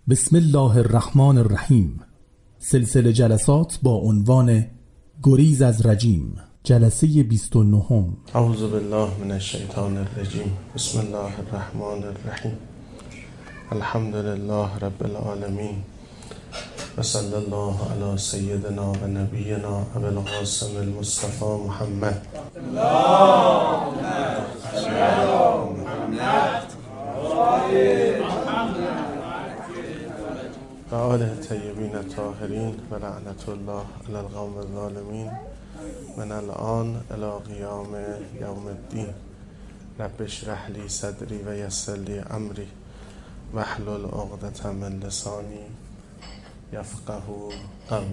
بسم الله الرحمن الرحیم. سلسله جلسات با عنوان گریز از رجیم، جلسه 29. اعوذ بالله من الشیطان الرجیم. بسم الله الرحمن الرحیم. الحمد لله رب العالمین و صلی الله علی سیدنا و نبینا ابی القاسم المصطفى محمد و آله طیبین الطاهرین و لعنت الله علی القوم الظالمین من الان الی قیام یوم الدین. رب اشرح لی صدری و یسر لی امری واحلل عقدة من لسانی یفقهوا قولی.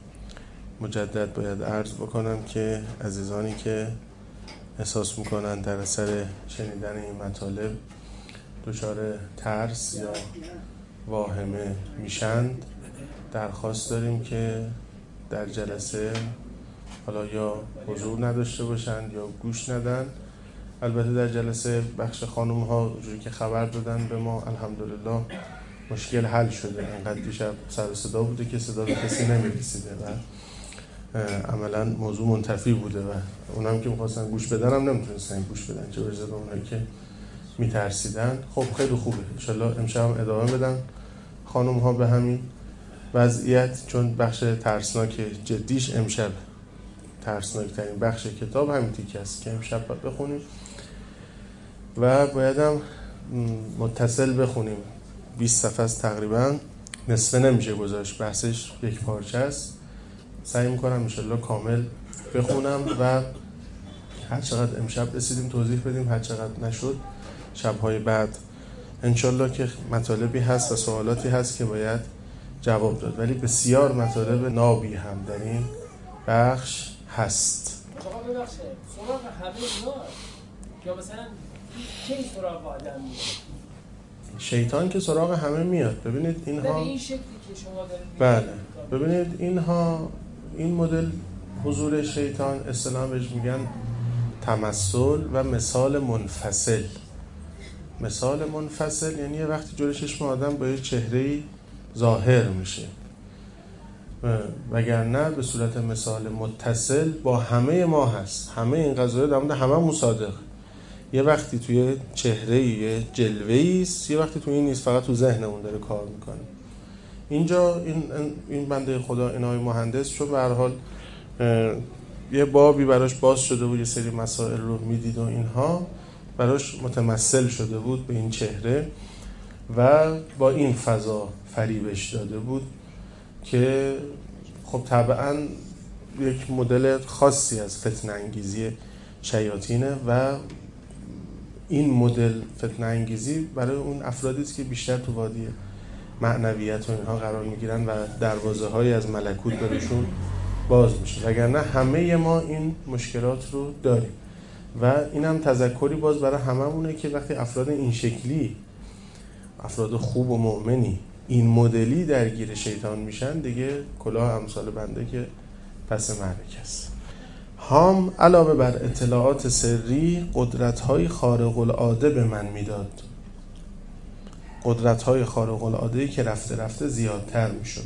مجدد باید عرض بکنم که عزیزانی که احساس میکنن در اثر شنیدن این مطالب دچار ترس یا واهمه میشند، درخواست داریم که در جلسه حالا یا حضور نداشته باشند یا گوش ندن. البته در جلسه بخش خانم ها جوری که خبر دادن به ما الحمدلله مشکل حل شده. انقدر دیشب سر صدا بوده که صدا به کسی نمیرسیده و عملا موضوع منتفی بوده و اونم که میخواستن گوش بدن هم نمیتونستن گوش بدن، چه برسه به اونایی که میترسیدن. خب خیلی خوبه، انشالله امشب هم ادامه بدن خانم ها به همین وضعیت، چون بخش ترسناک جدیش امشب، ترسناک ترین بخش کتاب همین تیکه است که امشب باید بخونیم و باید هم متصل بخونیم. 20 صفحه است تقریبا، نصفه نمیشه گذاشت، بحثش یک پارچه است. سعی میکنم انشالله کامل بخونم و هر چقدر امشب رسیدیم توضیح بدیم، هر چقدر نشد شب‌های بعد انشالله که مطالبی هست و سوالاتی هست که باید جواب داد، ولی بسیار مطالب نابی هم در این بخش هست. سراغ همه اینا یا مثلا کی سراغ آدم میاد؟ شیطان که سراغ همه میاد. ببینید اینها در این شکلی که شما دارید، بله ببینید اینها، این مدل حضور شیطان اصطلاحاً بهش میگن تمثل و مثال منفصل. مثال منفصل یعنی یه وقتی جلوی چشم آدم با یه چهره‌ای ظاهر میشه، وگرنه به صورت مثال متصل با همه ما هست. همه این قضايا در مورد همه مصادق. یه وقتی توی چهره‌ای یه جلوه‌ای است، یه وقتی توی این نیست، فقط تو ذهنمون داره کار میکنه. اینجا این بنده خدا این آقای مهندس چون به هر حال یه بابی براش باز شده بود، یه سری مسائل رو میدید و اینها براش متمثل شده بود به این چهره و با این فضا فریبش داده بود که خب طبعا یک مدل خاصی از فتنه انگیزی شیاطینه و این مدل فتنه انگیزی برای اون افرادی است که بیشتر تو وادی معنویت و اینها قرار میگیرن و دروازه های از ملکوت برشون باز میشه، وگرنه همه ما این مشکلات رو داریم. و اینم تذکری باز برای هممونه که وقتی افراد این شکلی، افراد خوب و مؤمنی این مدلی درگیر شیطان میشن، دیگه کلاه امثال بنده که پس معرکه است. هام علاوه بر اطلاعات سری قدرت‌های خارق العاده به من میداد. قدرت‌های خارق العاده‌ای که رفته رفته زیادتر میشد.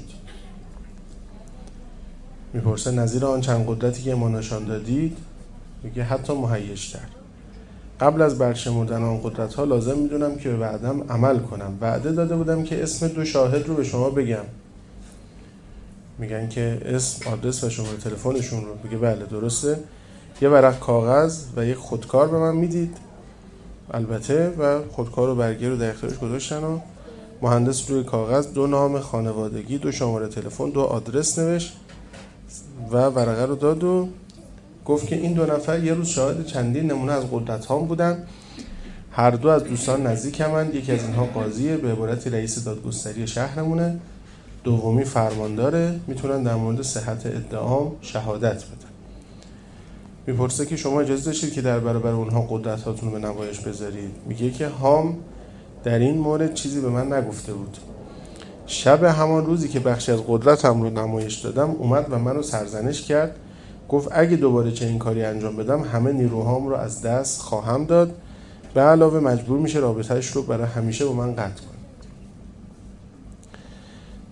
میپرسه نظیر آن چند قدرتی که ما نشان دادید؟ میگه حتی مهیج‌تر. قبل از برشمردن آن قدرت‌ها لازم میدونم که به وعدم عمل کنم. وعده داده بودم که اسم 2 شاهد رو به شما بگم. میگن که اسم، آدرس و شماره تلفنشون رو. میگه بله درسته. یه ورق کاغذ و یک خودکار به من میدید البته، و خودکار و برگه رو در اختیارش گذاشتن و مهندس روی کاغذ 2 نام خانوادگی، 2 شماره تلفن، 2 آدرس نوشت و ورقه رو داد و گفت که این 2 نفر یه روز شاهد چندین نمونه از قدرت هام بودن. هر دو از دوستان نزدیکمند. یکی از اینها قاضیه، به عبارتی رئیس دادگستری شهرمونه. دومی فرمانداره، میتونن در مورد صحت ادعام شهادت بدن. میپرسه که شما اجازه داشتید که در برابر اونها قدرت هاتون رو به نمایش بذارید؟ میگه که هام در این مورد چیزی به من نگفته بود. شب همان روزی که بخشی از قدرتم رو نمایش دادم اومد و منو سرزنش کرد. گفت اگه دوباره چنین کاری انجام بدم همه نیروهام رو از دست خواهم داد، به علاوه مجبور میشه رابطه‌اش رو برای همیشه با من قطع کنه.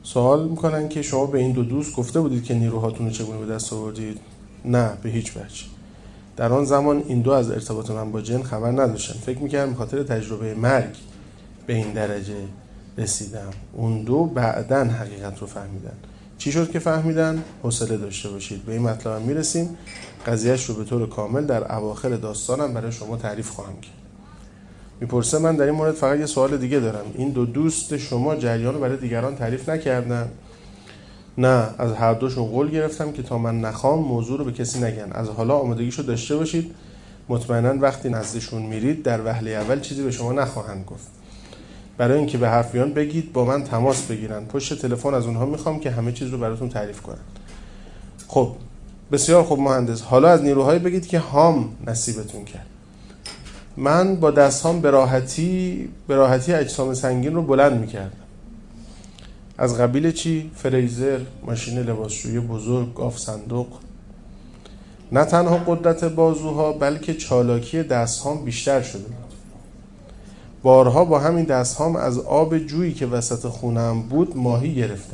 سوال میکنن که شما به این دو دوست گفته بودید که نیروهاتون رو چگونه به دست آوردید؟ نه، به هیچ وجه. در آن زمان این دو از ارتباط من با جن خبر نداشتن. فکر میکردم به خاطر تجربه مرگ به این درجه رسیدم. اون دو بعداً حقیقت رو فهمیدن. چی شد که فهمیدن؟ حوصله داشته باشید، به این مطلب هم میرسیم. قضیهش رو به طور کامل در اواخر داستانم برای شما تعریف خواهم کرد. میپرسه من در این مورد فقط یه سوال دیگه دارم، این دو دوست شما جریان رو برای دیگران تعریف نکردن؟ نه، از هر دوشون قول گرفتم که تا من نخوام موضوع رو به کسی نگن. از حالا آمادگیشو داشته باشید، مطمئناً وقتی نزدشون میرید در وهله اول چیزی به شما نخواهند گفت. برای اینکه به حرف بیان بگید با من تماس بگیرن. پشت تلفن از اونها میخوام که همه چیز رو براتون تعریف کنن. خب بسیار خوب مهندس، حالا از نیروهایی بگید که هام نصیبتون کرد. من با دستام به راحتی اجسام سنگین رو بلند میکردم. از قبیل چی؟ فریزر، ماشین لباسشویی بزرگ، گاف صندوق. نه تنها قدرت بازوها بلکه چالاکی دستهام بیشتر شده. بارها با همین دستهام از آب جویی که وسط خونم بود ماهی گرفتم.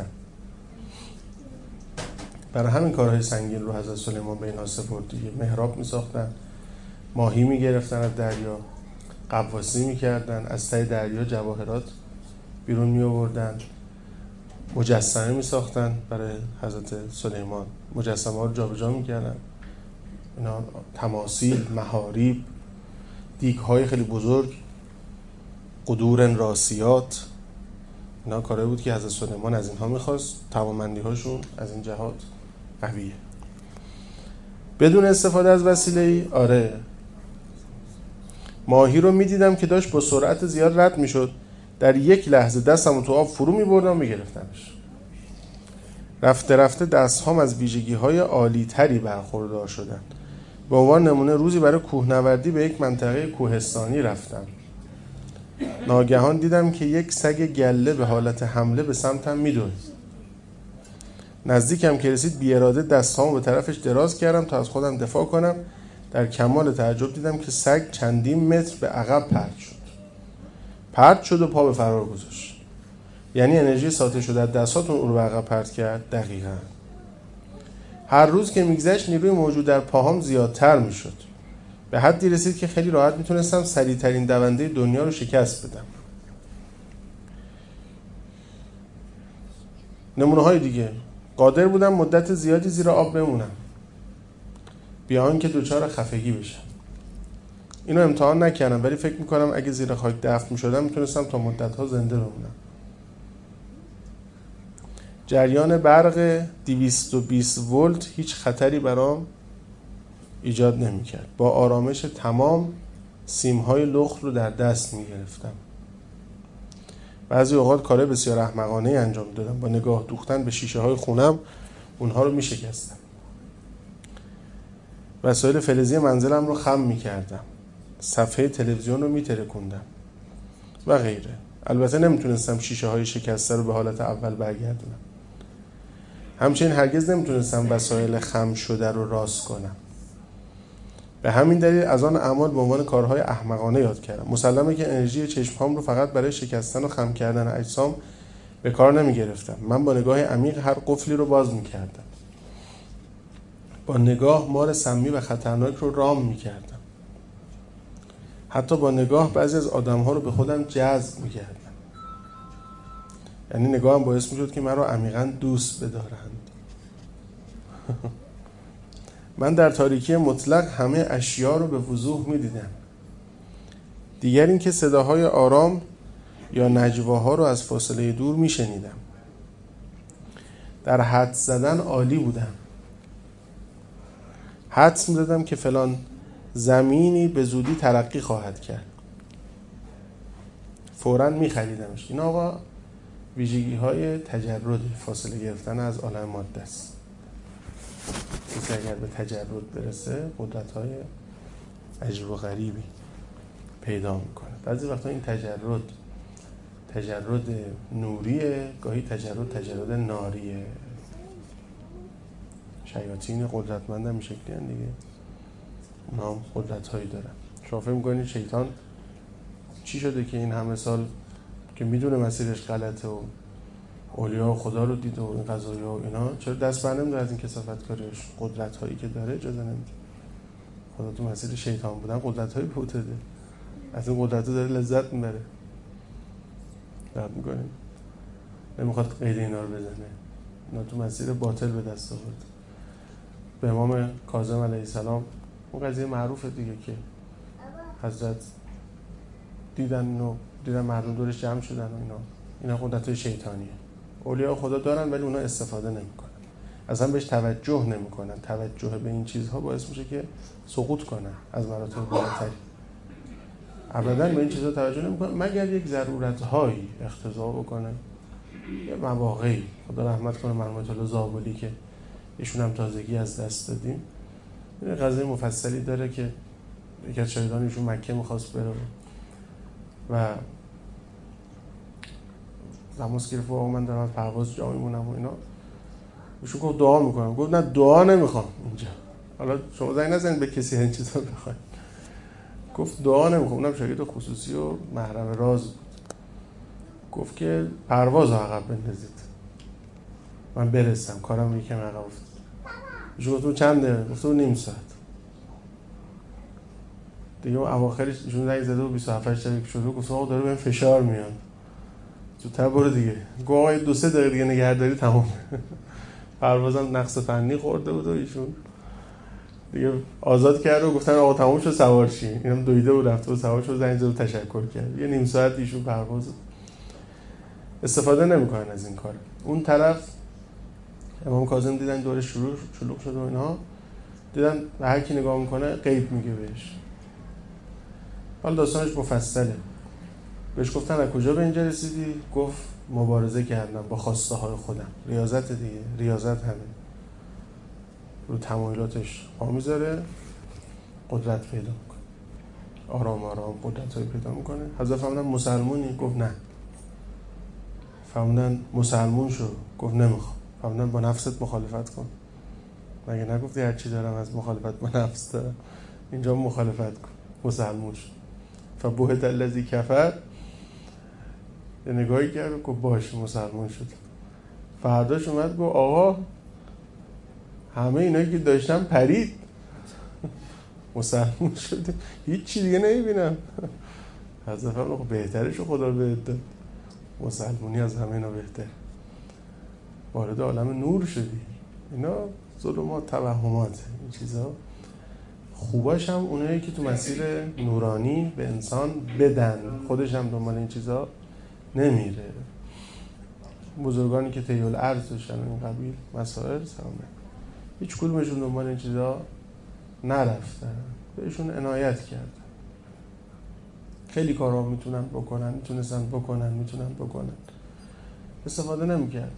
برای همین کارهای سنگین رو حضرت سلیمان به اینا سپرد دیگه. محراب می‌ساختن، ماهی می‌گرفتن از دریا، غواصی می‌کردن، از ته دریا جواهرات بیرون می‌آوردن، مجسمه می‌ساختن برای حضرت سلیمان. مجسمه‌ها رو جابجا می‌کردن. اینا تماثیل، محاریب، دیگ‌های خیلی بزرگ، قدور راسیات، اینا کاری بود که حضرت سلیمان از اینها می‌خواست. توانمندی‌هاشون از این جهات قویه. بدون استفاده از وسیله‌ای، آره، ماهی رو می‌دیدم که داشت با سرعت زیاد رد می‌شد. در یک لحظه دستم رو تو آب فرو می‌بردم و می‌گرفتمش. رفته رفته دست‌هام از ویژگی‌های عالی‌تری برخوردار شدن. به عنوان نمونه روزی برای کوهنوردی به یک منطقه کوهستانی رفتم. ناگهان دیدم که یک سگ گله به حالت حمله به سمتم می‌دوید. نزدیکم که رسید بی اراده دستامو به طرفش دراز کردم تا از خودم دفاع کنم. در کمال تعجب دیدم که سگ چندین متر به عقب پرت شد و پا به فرار گذاشت. یعنی انرژی ساطع شده از دستاتون او رو به عقب پرت کرد. دقیقاً. هر روز که میگذشت نیروی موجود در پاهام زیادتر میشد. به حدی رسید که خیلی راحت میتونستم سریعترین دونده دنیا رو شکست بدم. نمونه های دیگه، قادر بودم مدت زیادی زیر آب بمونم بی آنکه دچار خفگی بشم. اینو امتحان نکردم ولی فکر میکنم اگه زیر خاک دفن میشدم میتونستم تا مدت ها زنده بمونم. جریان برق 220 ولت هیچ خطری برام ایجاد نمیکرد. با آرامش تمام سیم‌های لخت رو در دست میگرفتم. بعضی اوقات کار بسیار احمقانه انجام دادم. با نگاه دوختن به شیشه های خونم اونها رو میشکستم. وسایل فلزی منزلم رو خم میکردم. صفحه تلویزیون رو میترکوندم و غیره. البته نمیتونستم شیشه های شکسته رو به حالت اول برگردونم. همچنین هرگز نمیتونستم وسایل خم شده رو راست کنم. به همین دلیل از آن اعمال به عنوان کارهای احمقانه یاد کردم. مسلمه که انرژی چشم‌هام رو فقط برای شکستن و خم کردن اجسام به کار نمی‌گرفتم. من با نگاه عمیق هر قفلی رو باز می‌کردم. با نگاه مار سمی و خطرناک رو رام می‌کردم. حتی با نگاه بعضی از آدم‌ها رو به خودم جذب می‌کردم. یعنی نگاهم باعث می‌شد که من رو عمیقاً دوست بدارند. من در تاریکی مطلق همه اشیا رو به وضوح می‌دیدم. دیگر این که صداهای آرام یا نجواها رو از فاصله دور می‌شنیدم. در حدس زدن عالی بودم. حدس می‌زدم که فلان زمینی به زودی ترقی خواهد کرد. فوراً می‌خریدمش. این آقا ویژگی‌های تجرد، فاصله گرفتن از عالم ماده است. کسی اگر به تجرد برسه قدرت‌های عجب و غریبی پیدا میکنه. بعضی وقتا این تجرد نوریه، گاهی تجرد ناریه. شیاطین قدرتمند هم شکلی هستند دیگه، اونا هم قدرت‌هایی دارن. شما فکر می‌کنید شیطان چی شده که این همه سال که میدونه مسیرش غلطه و اولیا خدا رو دید و این قضایا و اینا، چرا دست بر نمی‌داره از این کثافتکاریش؟ قدرت‌هایی که داره اجازه نمیده. خدا تو مسیر شیطان بودن قدرت‌هایی به داده، از این قدرت‌ها داره لذت میبره. درد می‌کنه، نمیخواد قید اینا رو بزنه، اینا تو مسیر باطل به دست آورد. به امام کاظم علیه السلام اون قضیه معروفه دیگه که حضرت دیدن مردم دورش جمع شدن و اینا قدرت‌های شیطانیه. اولیاء خدا دارن ولی اونا استفاده نمیکنن، اصلا بهش توجه نمیکنن. توجه به این چیزها باعث میشه که سقوط کنن از مراتب بالاتری. ابدا به این چیزها توجه نمیکنن مگر یک ضرورت‌هایی اقتضا بکنه، یه مواقعی. خدا رحمت کنه مرحوم الله زابلی که ایشون هم تازگی از دست دادیم. این قضیه مفصلی داره که یکی از شاگردان ایشون مکه می‌خواست بره و تماس گرفت و من دارم پرواز جا میمونم و اینا. ایشون گفت دعا میکنم. گفت نه دعا نمیخوام اینجا، حالا شما زنگ نزنید به کسی این چیزا بخواید. گفت دعا نمیخوام. اونم شاگرد خصوصی و محرم راز بود. گفت که پرواز عقب بندازید من برسم، کارم یکم عقب افتاد. ایشون گفت چنده؟ گفت نیم ساعت دیگه. اواخرش ایشون زنگ زده و 27 دقیقه شده. گفت آقا داره بهم فشار میاد، زودتر برو دیگه. گفت آقا 2-3 دقیقه دیگه نگهداری تمام. پروازم نقص فنی خورده بود و ایشون دیگه آزاد کرد و گفتن آقا تموم شد سوار شی. اینم دویده و رفته و سوار شد، زنگ زد و تشکر کرد. یه نیم ساعت ایشون پرواز استفاده نمیکنن از این کار. اون طرف امام کاظم دیدن دور شلوغ شده و اینها، دیدن به هر کی نگاه میکنه غیب میگه بهش. حالا داستانش مفصله. بهش گفتن از کجا به اینجا رسیدی؟ گفت مبارزه کردم با خواسته های خودم. ریاضت دیگه، ریاضت همه رو تمایلاتش پا میذاره، قدرت پیدا میکنه، آرام آرام قدرت های پیدا میکنه. حضرت فرمودن مسلمونی؟ گفت نه. فرمودن مسلمون شو؟ گفت نمیخوام. فرمودن با نفست مخالفت کن. مگه نگفتی هر چی دارم از مخالفت با نفس دارم؟ اینجا مخالفت کن. مسلمون شو. فبهت الذی کفر. یه نگاهی کرد و گفت باشه مسلمون شد. فرداش اومد گفت آقا همه اینایی که داشتم پرید، مسلمون شده، هیچ چی دیگه نمیبینم. حضرت فرمود بهترشو خدا بهت داد، مسلمونی از همه اینا بهتر، وارد عالم نور شدی. اینا ظلمات توهمات، این چیزا. خوباش هم اونایی که تو مسیر نورانی به انسان بدن، خودش هم دنبال این چیزا نمیره. بزرگانی که طی الارض داشتن این قبیل مسائل سامه، هیچ کدومشون دنبال این چیزا نرفتن، بهشون عنایت کردن. خیلی کارا میتونن بکنن، میتونستن بکنن، استفاده نمیکرد.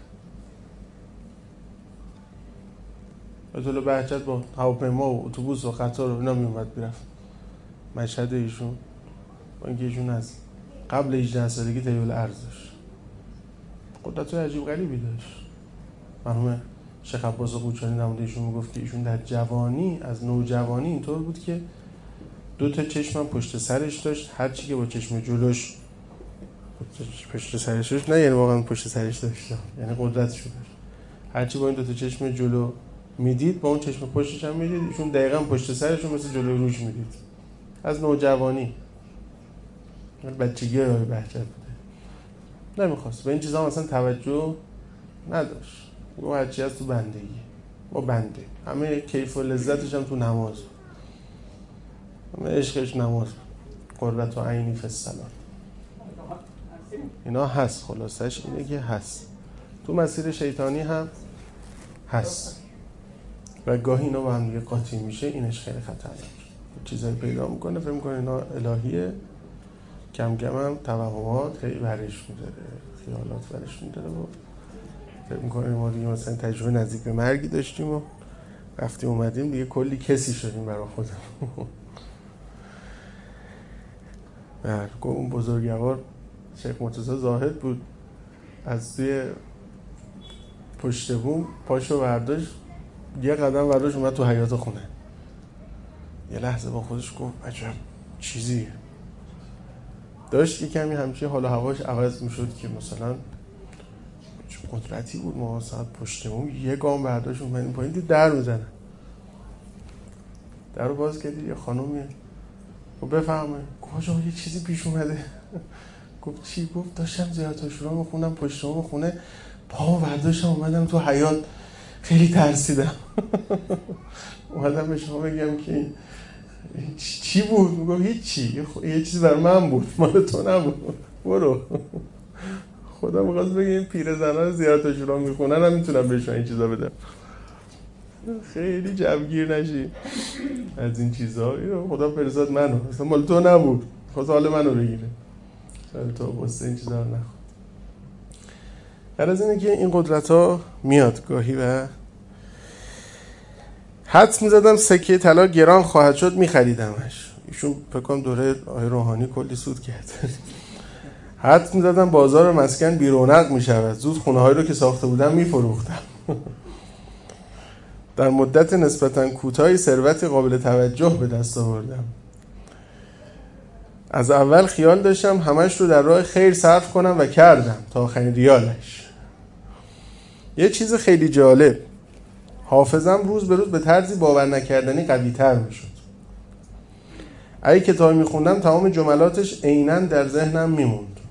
مثلا بهجت با هواپیما و اتوبوس و قطار و اینا میومد میرفت مشهد. ایشون با اینکه ایشون از قبل 18 سالگی طی الارض داشت، قدرت‌های عجیب غریبی داشت. مرحوم شیخ عباس قوچانی نماینده ایشون میگفت که ایشون در جوانی، از نوجوانی اینطور بود که 2 چشم پشت سرش داشت. هر چی که با چشم جلوش پشت سرش داشت، نه یعنی واقعا پشت سرش داشت، یعنی قدرتش داشت. هر چی با این 2 چشم جلو میدید با اون چشم پشتش هم میدید. ایشون دقیقاً پشت سرش رو مثل جلوی روش میدید. از نوجوانی، بچگی های بهجت بوده، نمیخواست به این چیزا مثلا توجه نداشت. گفت هرچی از تو بندگی، با بنده. همه کیف و لذتش هم تو نماز، همه عشقش نماز، قرة عینی فی الصلاة. اینا هست. خلاصش اینه که هست تو مسیر شیطانی هم هست و گاهی اینا با هم دیگه قاطی میشه. اینش خیلی خطرناکه. چیزایی پیدا میکنه فکر میکنه اینا الهیه، کم کم هم توهمات خیلی برش میداره، خیالات برش میداره و فکر میکنه ما دیگه مثلا تجربه نزدیک به مرگی داشتیم و رفتیم اومدیم دیگه کلی کسی شدیم برای خودمون. اون بزرگوار شیخ مرتضی زاهد بود، از توی پشت بوم پاشو برداشت، یه قدم برداشت اومد تو حیاط خونه. یه لحظه با خودش گفت عجب چیزی داشت. یه کمی همچین حال و هواش عوض میشد که مثلا قدرتی بود، ما ساعت پشتمون یه گام برداشت اومدیم پایین، دید در میزنن. در رو باز کردی یه خانومیه، گفت بفرمایید. گفت آقا یه چیزی پیش اومده. گفت چی؟ گفت داشتم زیارت عاشورا میخوندم پشتمون خونه، پامو برداشتم اومدم تو حیاط، خیلی ترسیدم. اومدم به شما بگم که چی بود؟ گفت هیچی، یه چیزی برای من بود، مال تو نبود، برو. خدا می‌خواست بگه این پیرزنا زیارت عاشورا میخونن، هم میتونم بهشون این چیزا بدم. خیلی جوگیر نشی از این چیزا. خدا فرستاد منو، اصلا مال تو نبود، خواست حال منو بگیره. شاید تو واسه این چیزا نخواد. هر از اینه که این قدرت ها میاد گاهی و حدس میزدم سکه طلا گران خواهد شد، میخریدمش. ایشون فکر کنم دوره آقای روحانی کلی سود کرد. حدس میزدم بازار مسکن بی رونق میشود، زود خونه هایی رو که ساخته بودم میفروختم. در مدت نسبتاً کوتاهی ثروت قابل توجه به دست آوردم. از اول خیال داشتم همش رو در راه خیر صرف کنم و کردم تا آخرین ریالش. یه چیز خیلی جالب، حافظم روز به روز به طرزی باور نکردنی قوی تر می شد. اگه کتابی می خوندم تمام جملاتش عیناً در ذهنم می موند.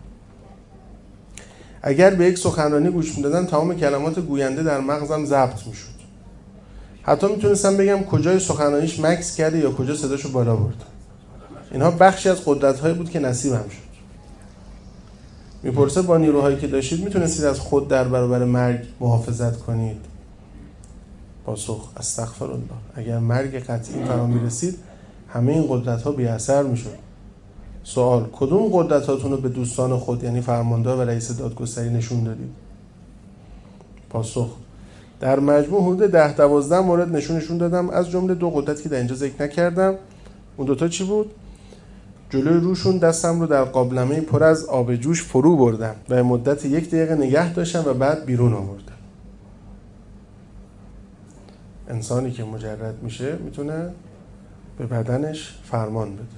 اگر به یک سخنرانی گوش می دادم تمام کلمات گوینده در مغزم ضبط می شد. حتی می تونستم بگم کجای سخنرانیش مکث کرده یا کجا صداشو بالا برد. اینها بخشی از قدرت‌هایی بود که نصیبم شد. میپرسه با نیروهایی که داشتید میتونستید از خود در برابر مرگ محافظت کنید؟ پاسخ استغفرالله. اگر مرگ قطعی فرا میرسید همه این قدرت‌ها بی اثر میشد. سوال: کدوم قدرتاتون رو به دوستان خود یعنی فرماندار و رئیس دادگستری نشون دادید؟ پاسخ: در مجموع حدود 10-12 مورد نشون دادم، از جمله 2 قدرتی که در اینجا ذکر نکردم. اون دوتا چی بود؟ جلوی روشون دستم رو در قابلمه پر از آب جوش فرو بردم و مدت 1 دقیقه نگه داشتم و بعد بیرون آوردم. انسانی که مجرد میشه میتونه به بدنش فرمان بده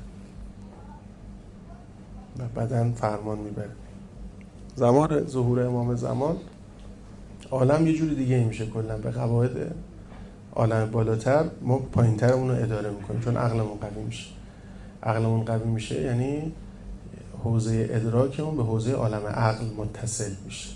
و بدن فرمان میبره. زمان ظهور امام زمان عالم یه جوری دیگه میشه، کلا به قواعد عالم بالاتر ما پایینتر اون رو اداره میکنیم، چون عقلمون قوی میشه. عقلمون قوی میشه یعنی حوزه ادراکمون به حوزه عالم عقل متصل میشه.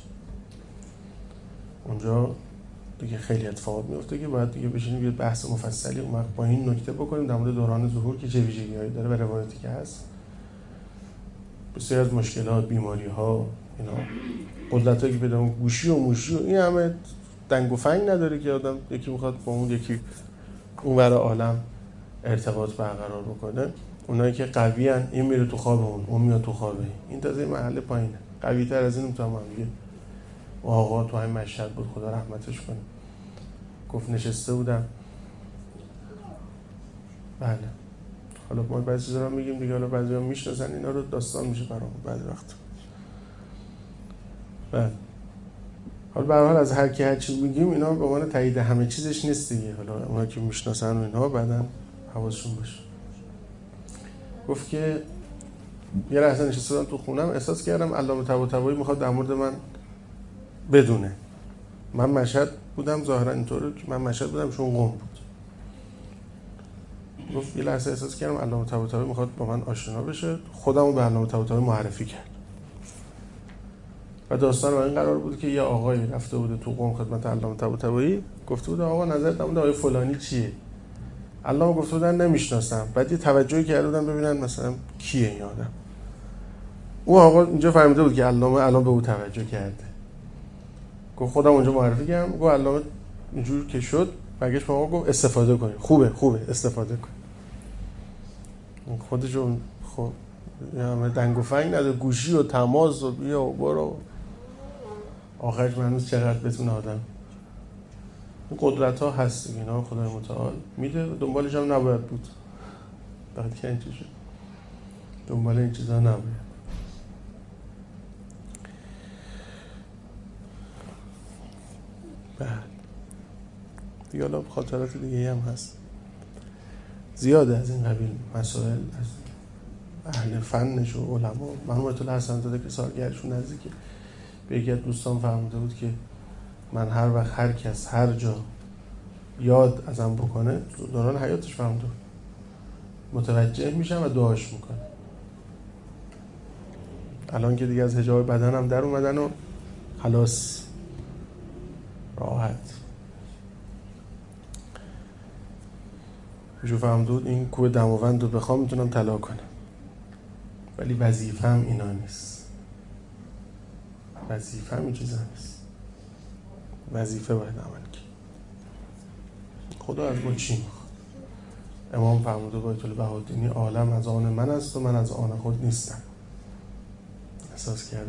اونجا دیگه خیلی اتفاقات میفته که باید دیگه بشینیم یه بحث مفصلی اون وقت با این نکته بکنیم در مورد دوران ظهور که چه ویژگی‌هایی داره و روایتی که هست. بسیار از مشکلات، بیماری‌ها، اینا قدرتایی که بدون گوشی و موشی و این همه دنگ و فنگ نداره که آدم یکی میخواد با اون یکی اونور عالم ارتباط برقرار بکنه. اونایی که قوی ان این میره تو خواب اون میاد تو خواب این تازه محل پایینه. قوی تر از این میتونم میگه آقا تو همین مشهد بود، خدا رحمتش کنه، گفت نشسته بودم. بله حالا ما بعضی چیزا رو میگیم دیگه، حالا بعضیا میشناسن اینا رو، داستان میشه برام بعد وقت. بله حالا به هر حال از هر کی هر چیز میگیم اینا به عنوان تایید همه چیزش نیست دیگه. حالا اونایی که میشناسن و اینها بعدن حواسشون باشه. گفت که یه لحظه نشستم تو خونم احساس کردم علامه طباطبایی میخواد در مورد من بدونه. من مشهد بودم، ظاهرا اینطوره که من مشهد بودم چون قم بود. گفت یه لحظه احساس کردم علامه طباطبایی میخواد با من آشنا بشه، خودمو به علامه طباطبایی معرفی کرد. و داستان این قرار بود که یه آقایی رفته بوده تو قم خدمت علامه طباطبایی، گفته بود آقا نظرت در مورد آقای فلانی چیه؟ علامه گفته بودن نمیشناسم. بعد یه توجهی کرده بودن ببینن مثلا کیه این آدم. اون آقا اینجا فهمیده بود که علامه الان به او توجه کرده. گفت خودم اونجا معرفی کردم. گفت علامه اینجور که شد برگشت به آقا گفت استفاده کنید، خوبه استفاده کن. خودشون خب همه دنگ و فنگ نداره، گوشی و تماس و بیا و برو. آخرش منوز چقدر بتونه آدم. این قدرت ها هست دیگه، اینا خدای متعال میده، دنبالش هم نباید بود. وقتی که اینجور شد دنبال این چیزا نباید. بله دیگه حالا خاطرات دیگه هم هست زیاده از این قبیل مسائل، از اهل فنش و علما. مرحوم آیت الله حسن زاده که سالگردشون نزدیکه، به یکی از دوستان فرموده بود که من هر وقت هر کس هر جا یاد ازم بکنه دوران حیاتش فهمده متوجه میشم و دعاش میکنه. الان که دیگه از حجاب بدنم در اومدن و خلاص راحت جو فهمدود این کوه دماوند رو بخوام میتونم طلا کنم، ولی وظیفه‌م اینا نیست. وظیفه‌م این چیزا نیست. وظیفه باید عمل کنم. خدا از ما چی میخواد؟ امام فرموده بایت البهادینی عالم از آن من است و من از آن خود نیستم. احساس کرده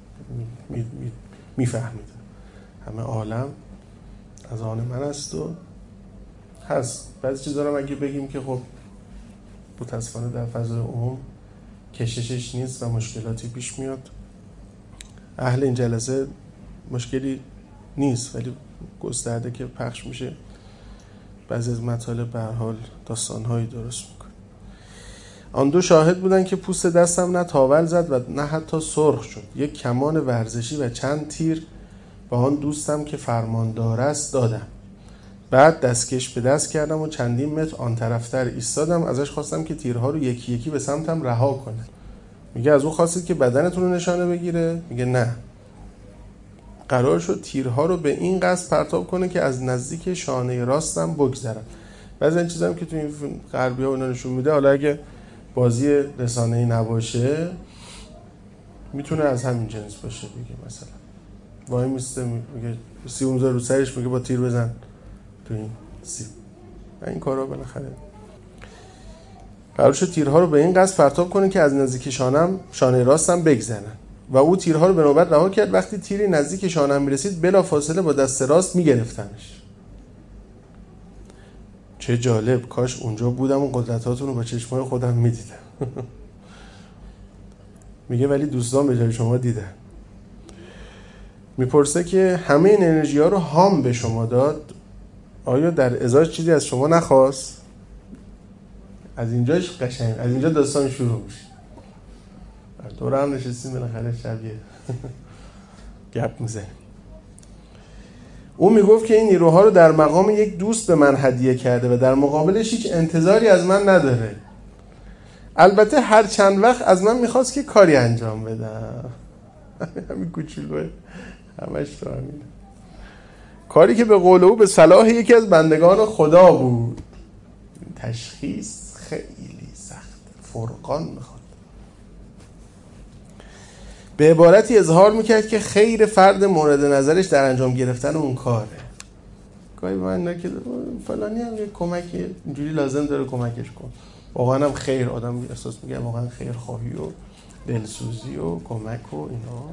میفهمید همه عالم از آن من است و هست. بعضی چیزا رو اگه بگیم که خب متاسفانه در فضای عموم کششش نیست و مشکلاتی پیش میاد. اهل این جلسه مشکلی نیست ولی گسترده که پخش میشه بعضی از مطالب به هر حال داستان‌هایی درست میکنه. آن دو شاهد بودن که پوست دستم نه تاول زد و نه حتی سرخ شد. یک کمان ورزشی و چند تیر به آن دوستم که فرماندار است دادم. بعد دستکش به دست کردم و چندین متر آن طرفتر ایستادم. ازش خواستم که تیرها رو یکی یکی به سمتم رها کنه. میگه از اون خواستید که بدنتون رو نشانه بگیره؟ میگه نه، قرار شد تیرها رو به این قصد پرتاب کنه که از نزدیک شانه راستم بگذرن. بعضی این چیزا هم که تو این غربی‌ها اونا نشون میده، حالا اگه بازی رسانه‌ای نباشه میتونه از همین جنس باشه. میگه مثلا وای میسته میگه سیبونزا رو سرش، میگه با تیر بزن تو این سیب. این کارا بالاخره قرار شد تیرها رو به این قصد پرتاب کنه که از نزدیک شانه راستم بگذرن و او تیرها رو به نوبت رها کرد. وقتی تیری نزدیک شانه‌ام میرسید بلافاصله با دست راست میگرفتمش. چه جالب، کاش اونجا بودم و قدرتاتون رو با چشمای خودم میدیدم. میگه ولی دوستان به جای شما دیدن. میپرسه که همه این انرژی ها رو هام به شما داد، آیا در ازاش چیزی از شما نخواست؟ از اینجاش قشنگ، از اینجا داستان شروع میشه. دور هم نشستیم بالاخره شبیه گپ میزنیم. او میگفت که این نیروها رو در مقام یک دوست به من هدیه کرده و در مقابلش هیچ انتظاری از من نداره. البته هر چند وقت از من میخواست که کاری انجام بدم. همین کوچولوه، همش تو همینه. کاری که به قول او به صلاح یکی از بندگان خدا بود. تشخیص خیلی سخت، فرقان میخواد. به عبارتی اظهار میکرد که خیر فرد مورد نظرش در انجام گرفتن اون کاره. گاهی به من که فلانی هم یه کمکی اینجوری لازم داره کمکش کن. واقعا هم خیر، آدم احساس میگه واقعا خیر خواهی و دلسوزی و کمک و اینا.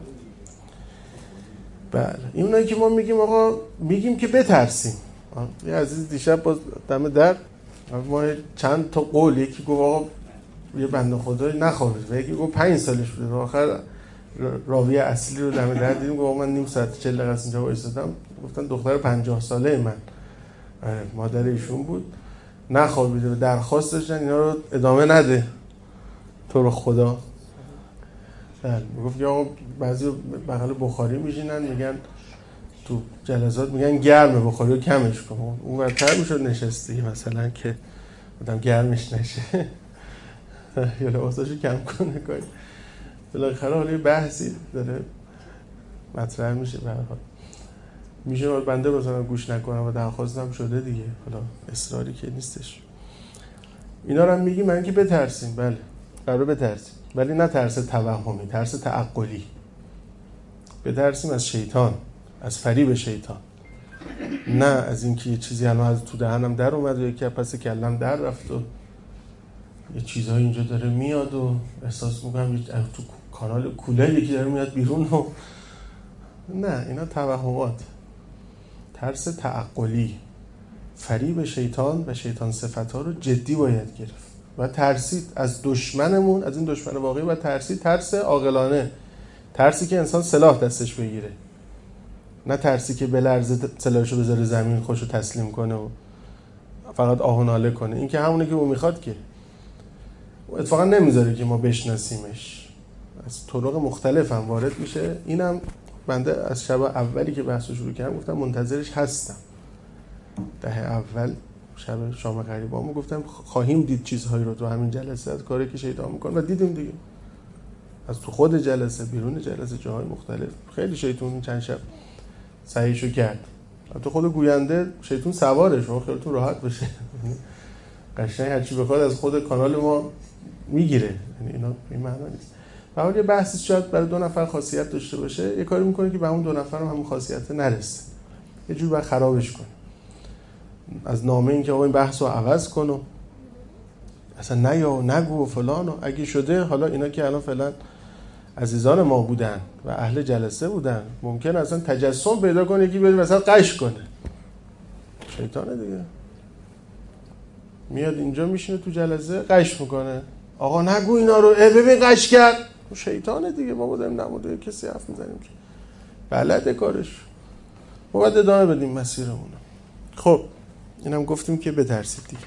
بله این اونایی که ما میگیم آقا میگیم که بترسیم. یه عزیز دیشب باز دم در ما چند تا قول، یکی گفت آقا یه بنده خدایی نخوابید و یکی گفت 5 سالش بوده و آخر راوی اصلی رو دم در دیدیم گفت من نیم ساعت 40 دقیقه اینجا وایسادم. گفتن دختر 50 ساله من، مادر ایشون بود، نخوابیده و درخواست داشتن اینا رو ادامه نده تو رو خدا. بله میگفت که آقا بعضی بغل بخاری میشینن میگن تو جلسات میگن گرمه بخاری رو کمش کن. اون وقتر میشد نشستی مثلا که آدم گرمش نشه یا لباساشو کم کنه کاری. بالاخره حالا یه بحثی داره مطرح میشه. به هر حال میشه بنده مثلا گوش نکنم و درخواستم شده دیگه، حالا اصراری که نیستش. اینا رو هم میگیم من که بترسیم. بله قراره بترسیم، ولی نه ترس توهمی، ترس تعقلی. بترسیم از شیطان، از فریب شیطان، نه از اینکه یه چیزی الان از تو دهنم در اومد و یکی از پس کلم در رفت و یه چیزایی اینجا داره میاد و احساس میکنم تو کانال کوله یکی داره میاد بیرون و نه، اینا توهمات. ترس تعقلی، فریب شیطان و شیطان صفت‌ها رو جدی باید گرفت و ترسید از دشمنمون، از این دشمن واقعی و ترسید. ترس عاقلانه، ترسی که انسان سلاح دستش بگیره، نه ترسی که بلرزه سلاحشو بذاره زمین خوشو تسلیم کنه و فقط آه و ناله کنه. این که همونه که او میخواد که اتفاقا نمیذاره که ما بشناسیمش. از طرق مختلف هم وارد میشه. اینم بنده از شب اولی که بحث شروع کردم گفتم منتظرش هستم. دهه اول شب شام غریبامو گفتم خواهیم دید چیزهایی رو تو همین جلسه از کاری که شیطان میکنه و دیدیم دیگه. از تو خود جلسه، بیرون جلسه، جاهای مختلف خیلی شیطان چند شب سعیشو کرد. تو خود گوینده شیطان سواره، شما خیلیتون راحت بشه. قشنگ هر چی بخواد از خود کانال ما میگیره. یعنی اینا این معنی نیست. و حالا یه بحثی شاید برای 2 نفر خاصیت داشته باشه، یه کاری میکنه که به اون 2 نفر هم همون خاصیت نرسه. یه جور باید خرابش کنه. از نامه این که آقا این بحث رو عوض کن و اصلا نیا نگو و فلان و اگه شده. حالا اینا که الان فعلا عزیزان ما بودن و اهل جلسه بودن، ممکن اصلا تجسم پیدا کنه یکی بیاد مثلا قش کنه. شیطانه دیگه. میاد اینجا میشینه تو جلسه قش میکنه. آقا نگو اینا رو، ببین قش کرد. شیطانه دیگه. ما بودیم نموده کسی حرف میزنیم که بلده کارش. ما باید ادامه بدیم مسیرمون. خب اینم گفتیم که بترسید دیگه.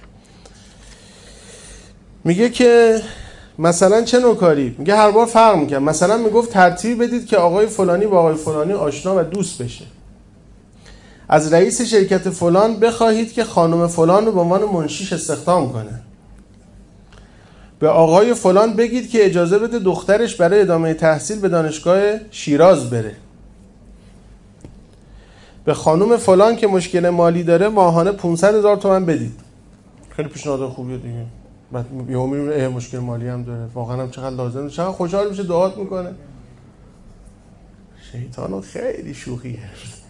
میگه که مثلا چه نوع کاری؟ میگه هر بار فرق میکنه. مثلا میگفت ترتیب بدید که آقای فلانی با آقای فلانی آشنا و دوست بشه. از رئیس شرکت فلان بخواهید که خانم فلان رو به عنوان منشیش استخدام کنه. به آقای فلان بگید که اجازه بده دخترش برای ادامه تحصیل به دانشگاه شیراز بره. به خانم فلان که مشکل مالی داره ماهانه 500,000 تومان بدید. خیلی پیشنهاد خوبیه دیگه. بعد یهو میبینه مشکل مالی هم داره، واقعا هم چقدر لازمه، چقدر خوشحال میشه، دعات میکنه. شیطانو خیلی شوخی گرفت.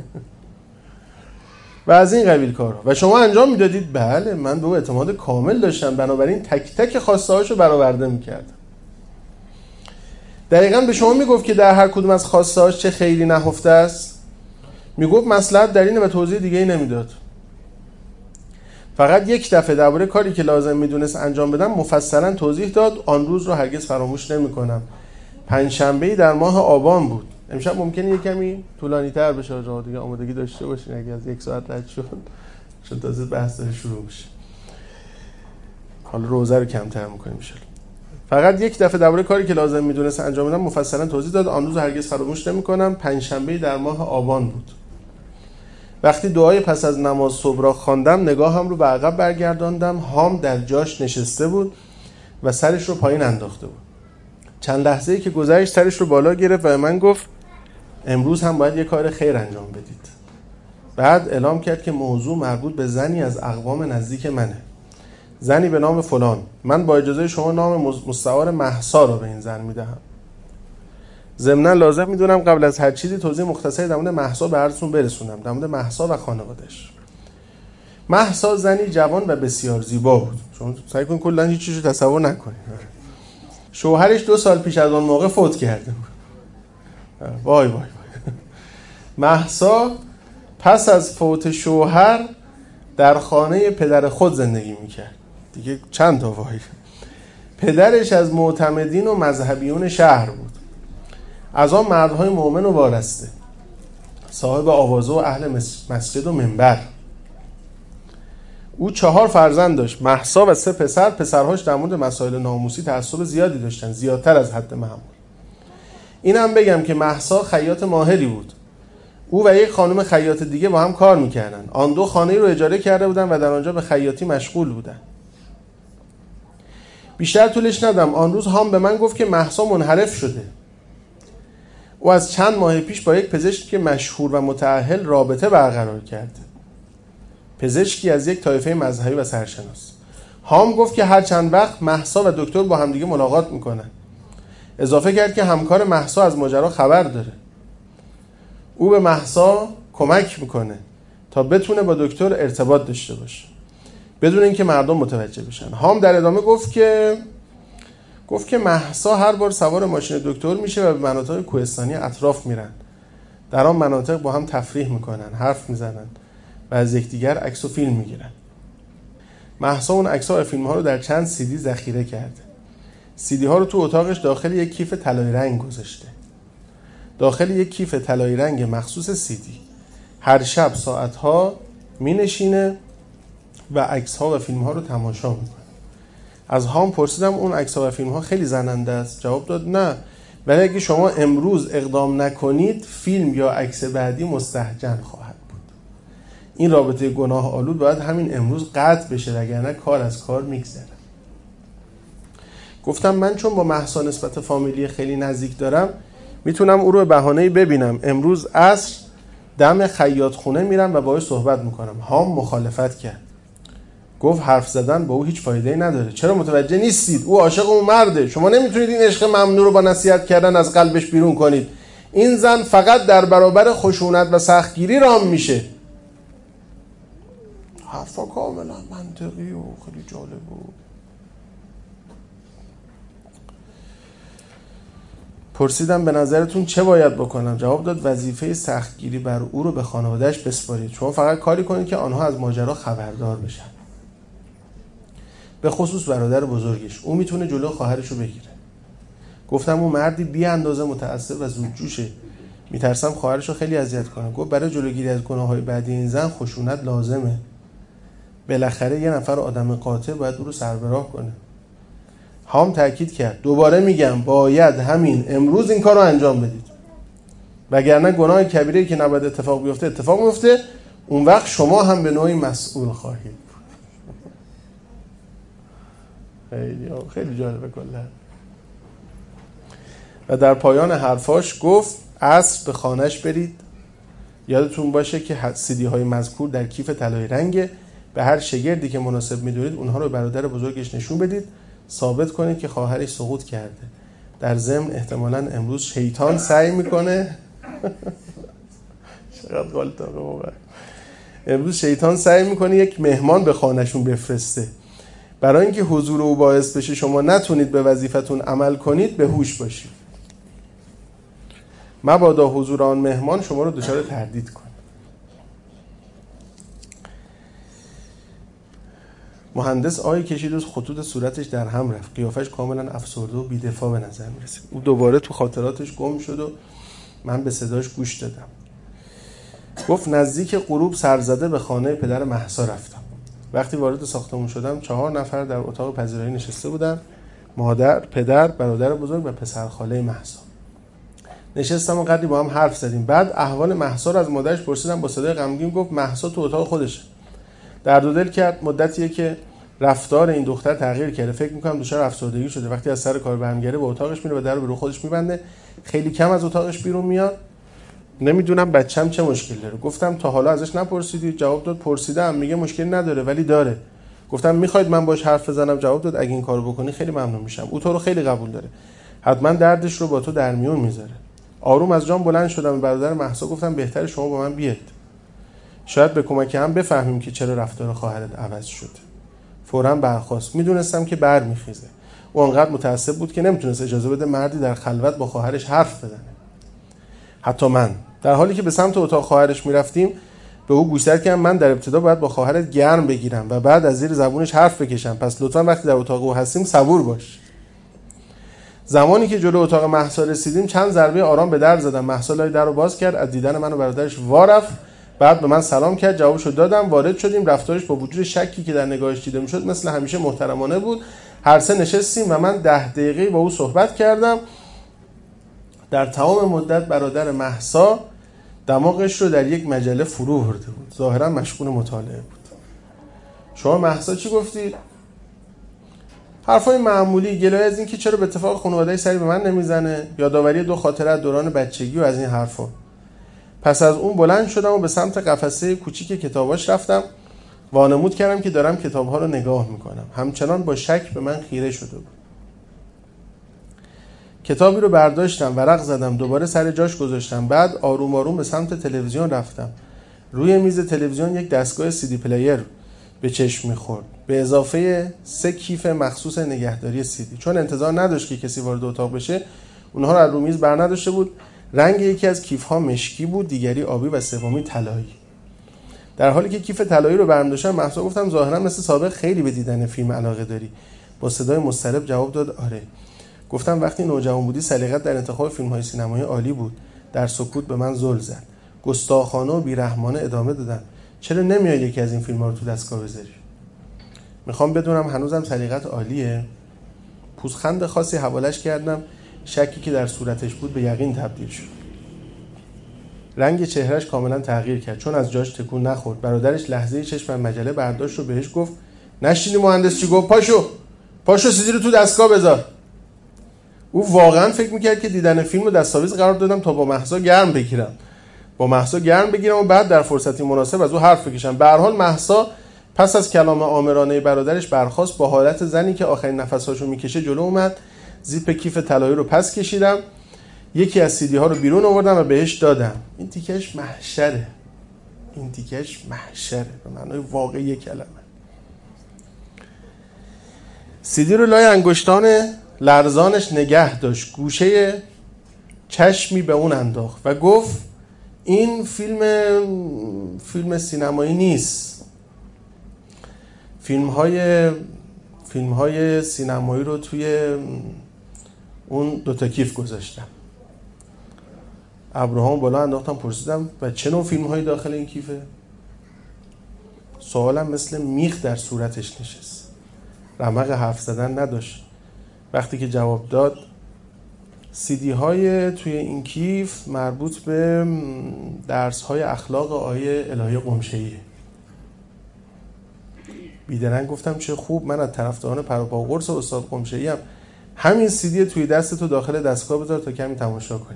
و از این قبیل کارها و شما انجام میدادید. بله من به اعتماد کامل داشتم، بنابراین تک تک خواسته هاشو برآورده میکردم. دقیقاً به شما میگفت که در هر کدوم از خواسته هاش چه خیری نهفته است. میگفت مصلحت در اینه و توضیح دیگه ای نمیداد. فقط یک دفعه درباره کاری که لازم میدونست انجام بدم مفصلا توضیح داد. آن روز رو هرگز فراموش نمیکنم. پنجشنبه‌ای در ماه آبان بود. امشب ممکنه یه کمی طولانی‌تر بشه، آقا دیگه آمادگی داشته باشین اگه از 1 ساعت رد شد، چون تازه بحث داره شروع میشه. حالا روزه رو کمتر می‌کنیم ان شاءالله. فقط یک دفعه درباره کاری که لازم میدونست انجام بدم مفصلا توضیح داد. آن روز هرگز فراموش نمیکنم. پنجشنبه‌ای در ماه آبان بود. وقتی دعای پس از نماز صبح را خواندم نگاهم رو به عقب برگرداندم. هام در جاش نشسته بود و سرش رو پایین انداخته بود. چند لحظه‌ای که گذشت سرش رو بالا گرفت و من گفت امروز هم باید یه کار خیر انجام بدید. بعد اعلام کرد که موضوع مربوط به زنی از اقوام نزدیک منه. زنی به نام فلان. من با اجازه شما نام مستعار مهسا رو به این زن میدهم. ضمناً لازم میدونم قبل از هر چیزی توضیح مختصری در مورد مهسا به عرضتون برسونم. در مورد مهسا و خانواده‌اش. مهسا زنی جوان و بسیار زیبا بود. شما سعی کنید کلاً هیچ چیزی رو تصور نکنید. شوهرش 2 سال پیش از اون موقع فوت کرده بود. وای وای وای. مهسا پس از فوت شوهر در خانه پدر خود زندگی میکرد. دیگه چند تا وای. پدرش از معتمدین و مذهبیون شهر بود. از آن مردهای مؤمن و وارسته، صاحب آوازه و اهل مسجد و منبر. او 4 فرزند داشت. مهسا و 3 پسر. پسرهاش در مورد مسائل ناموسی تعصب زیادی داشتن، زیادتر از حد معمول. اینم بگم که مهسا خیاط ماهری بود. او و یک خانم خیاط دیگه با هم کار میکردن. آن 2 خانه‌ای رو اجاره کرده بودن و در آنجا به خیاطی مشغول بودن. بیشتر طولش ندم. آن روز هام به من گفت که مهسا منحرف شده. او از چند ماه پیش با یک پزشک مشهور و متأهل رابطه برقرار کرده. پزشکی از یک طایفه مذهبی و سرشناس. هام گفت که هر چند وقت مهسا و دکتر با همدیگه ملاقات میکنن. اضافه کرد که همکار مهسا از ماجرا خبر داره. او به مهسا کمک میکنه تا بتونه با دکتر ارتباط داشته باشه بدون اینکه مردم متوجه بشن. هام در ادامه گفت که مهسا هر بار سوار ماشین دکتر میشه و به مناطق کوهستانی اطراف میرن. در آن مناطق با هم تفریح میکنن، حرف میزنن و از یکدیگر عکس و فیلم میگیرن. مهسا اون عکس‌ها و فیلم‌ها رو در چند CD ذخیره کرده. CD ها رو تو اتاقش داخل یک کیف طلایی رنگ گذاشته. داخل یک کیف طلایی رنگ مخصوص CD. هر شب ساعت‌ها می‌نشینه و عکس‌ها و فیلم‌ها رو تماشا می‌کنه. از هام پرسیدم اون عکس‌ها و فیلم‌ها خیلی زننده است. جواب داد نه، ولی اگه شما امروز اقدام نکنید فیلم یا عکس بعدی مستهجن خواهد بود. این رابطه گناه آلود باید همین امروز قطع بشه، وگرنه کار از کار میگذره. گفتم من چون با مهسا نسبت فامیلی خیلی نزدیک دارم، میتونم او رو به بهانه‌ای ببینم. امروز عصر دم خیاط خونه میرم و باهاش صحبت میکنم. هام مخالفت کرد، گفت حرف زدن با او هیچ فایده‌ای نداره. چرا متوجه نیستید؟ او عاشق اون مرده. شما نمیتونید این عشق ممنوع رو با نصیحت کردن از قلبش بیرون کنید. این زن فقط در برابر خشونت و سختگیری رام میشه. حرفا کاملا منطقی و خیلی جالب بود. پرسیدم به نظرتون چه باید بکنم؟ جواب داد وظیفه سختگیری بر او رو به خانواده‌اش بسپارید. شما فقط کاری کنید که آنها از ماجرا خبردار بشن، به خصوص برادر بزرگش. او میتونه جلو خواهرش رو بگیره. گفتم اون مردی بی اندازه متعصب و زودجوشه، میترسم خواهرش رو خیلی اذیت کنه. گفت برای جلوگیری از گناه‌های بعدی این زن خشونت لازمه. بالاخره یه نفر آدم قاطع باید او رو سربراه کنه. هام تاکید کرد دوباره میگم باید همین امروز این کار رو انجام بدید، وگرنه گناه کبیره که نباید اتفاق بیفته اتفاق میفته. اون وقت شما هم به نوعی مسئول خواهید بود. خیلی جالبه کلا. و در پایان حرفاش گفت عصر به خانهش برید. یادتون باشه که سیدی های مذکور در کیف طلایی رنگه. به هر شگردی که مناسب میدونید اونها رو برادر بزرگش نشون بدید، ثابت کنید که خواهرش سقوط کرده. در ضمن احتمالاً امروز شیطان سعی میکنه چقدر غلطانه واقعا. امروز شیطان سعی میکنه یک مهمان به خانهشون بفرسته. برای اینکه حضور او باعث بشه شما نتونید به وظیفتون عمل کنید، به هوش باشید. مبادا حضور آن مهمان شما رو دچار تردید کنه. مهندس آهی کشید و خطوط صورتش در هم رفت. قیافش کاملا افسرده و بی‌دفاع به نظر می‌رسید. او دوباره تو خاطراتش گم شد و من به صداش گوش دادم. گفت نزدیک غروب سرزده به خانه پدر مهسا رفتم. وقتی وارد ساختمون شدم 4 نفر در اتاق پذیرایی نشسته بودن. مادر، پدر، برادر بزرگ و پسر خاله مهسا. نشستم و قدری با هم حرف زدیم. بعد احوال مهسا رو از مادرش پرسیدم. با صدای غمگین گفت مهسا تو اتاق خودشه. درد و دل کرد. مدتیه که رفتار این دختر تغییر کرده. فکر می‌کنم دچار افسردگی شده. وقتی از سر کار برمیگره به اتاقش میره و در رو به رو خودش میبنده. خیلی کم از اتاقش بیرون میاد. نمیدونم بچه‌م چه مشکلی داره. گفتم تا حالا ازش نپرسیدی؟ جواب داد پرسیدم، میگه مشکلی نداره ولی داره. گفتم میخواید من باش حرف بزنم؟ جواب داد اگه این کارو بکنی خیلی ممنون میشم. او تو رو خیلی قبول داره. حتما دردش رو با تو در میون میذاره. آروم از جام بلند شدم. به برادر مهسا گفتم بهتره شما با من بیاید. شاید به کمک هم بفهمیم که چرا رفتار خواهرت عوض شد. فوراً برخاست. میدونستم که بر میخیزه. او انقدر متعصب بود که نمیتونست اجازه بده مردی در خلوت با خواهرش حرف بزنه. حتی من در حالی که به سمت اتاق خواهرش میرفتیم به او گوشزد کردم من در ابتدا باید با خواهرت گرم بگیرم و بعد از زیر زبونش حرف بکشم، پس لطفاً وقتی در اتاق او هستیم صبور باش. زمانی که جلو اتاق مهسا رسیدیم چند ضربه آرام به در زدم. مهسا لای در رو باز کرد. از دیدن من و برادرش وارفت. بعد به من سلام کرد. جوابشو دادم. وارد شدیم. رفتارش با وجود شکی که در نگاهش دیده میشد مثل همیشه محترمانه بود. هر سه نشستیم و من 10 دقیقه با او صحبت کردم. در تمام مدت برادر مهسا دماغش رو در یک مجله فرو برده بود. ظاهرا مشغول مطالعه بود. شما مهسا چی گفتی؟ حرفای معمولی، گلایه از این که چرا به اتفاق خانواده‌ای سری به من نمیزنه، یادآوری 2 خاطره از دوران بچگی و از این حرفا. پس از اون بلند شدم و به سمت قفسه کوچیک کتاباش رفتم. وانمود کردم که دارم کتاب‌ها رو نگاه میکنم. همچنان با شک به من خیره شده بود. کتابی رو برداشتم، ورق زدم، دوباره سر جاش گذاشتم. بعد آروم آروم به سمت تلویزیون رفتم. روی میز تلویزیون یک دستگاه CD پلیر به چشم می‌خورد، به اضافه 3 کیف مخصوص نگهداری CD. چون انتظار نداشت که کسی وارد اتاق بشه، اونها رو از رو میز برنداشته بود. رنگ یکی از کیف‌ها مشکی بود، دیگری آبی و سومی طلایی. در حالی که کیف طلایی رو برمی داشتم، مهسا گفتم ظاهرا مثل سابق خیلی به دیدن فیلم علاقه داری. با صدای مضطرب جواب داد آره. گفتم وقتی نوجوان بودی سلیقت در انتخاب فیلم‌های سینمایی عالی بود. در سکوت به من زل زد. گستاخانه و بیرحمانه ادامه دادم. چرا نمیای یکی از این فیلم‌ها رو تو دستگاه بذاری؟ میخوام بدونم هنوزم سلیقت عالیه؟ پوزخند خاصی حوالش کردم. شکی که در صورتش بود به یقین تبدیل شد. رنگ چهرهش کاملا تغییر کرد. چون از جاش تکون نخورد، برادرش لحظه‌ای چشم مجله برداشت و بهش گفت نشنیدی مهندس چی گفت؟ پاشو سیدی رو تو دستگاه بذار. او واقعا فکر میکرد که دیدن فیلم رو دستاویز قرار دادم تا با مهسا گرم بگیرم و بعد در فرصتی مناسب از او حرف بکشم. به هر حال مهسا پس از کلام آمرانه برادرش برخاست. با حالت زنی که آخرین نفساشو میکشه جلو اومد. زیپ کیف طلایی رو پس کشیدم، یکی از سیدی ها رو بیرون آوردم و بهش دادم. این تیکش محشره به معنای واقعی کلمه. سیدی رو لای انگشتان لرزانش نگه داشت، گوشه چشمی به اون انداخت و گفت این فیلم سینمایی نیست. فیلم های سینمایی رو توی اون دوتا کیف گذاشتم. ابروهامو بالا انداختم، پرسیدم و چه نوع فیلم هایی داخل این کیفه؟ سوالم مثل میخ در صورتش نشست. رمق حرف زدن نداشت. وقتی که جواب داد، سیدی های توی این کیف مربوط به درس های اخلاق آیه الهی قمشه‌ایه. بیدرنگ گفتم چه خوب، من از طرفداران پروپا قرص استاد قمشه‌ای ام. همین سیدی توی دستتو داخل دستگاه بذار تا کمی تماشا کنی.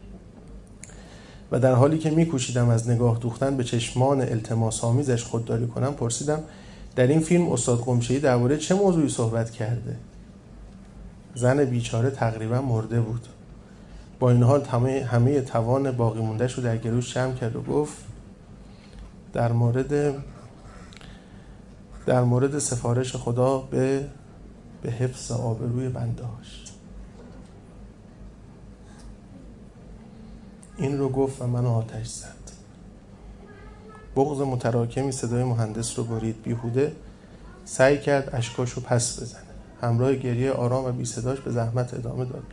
و در حالی که میکوشیدم از نگاه دوختن به چشمان التماس آمیزش خودداری کنم، پرسیدم در این فیلم استاد قمشه‌ای درباره چه موضوعی صحبت کرده؟ زن بیچاره تقریبا مرده بود. با این حال همه توان باقی مونده‌شو در گلوش جمع کرد و گفت در مورد سفارش خدا به حفظ آبروی بنده‌هاش. این رو گفت و منو آتش زد. بغض متراکمی صدای مهندس رو برید. بیهوده سعی کرد اشکاشو پس بزنه. همراه گریه آرام و بی صداش به زحمت ادامه داد.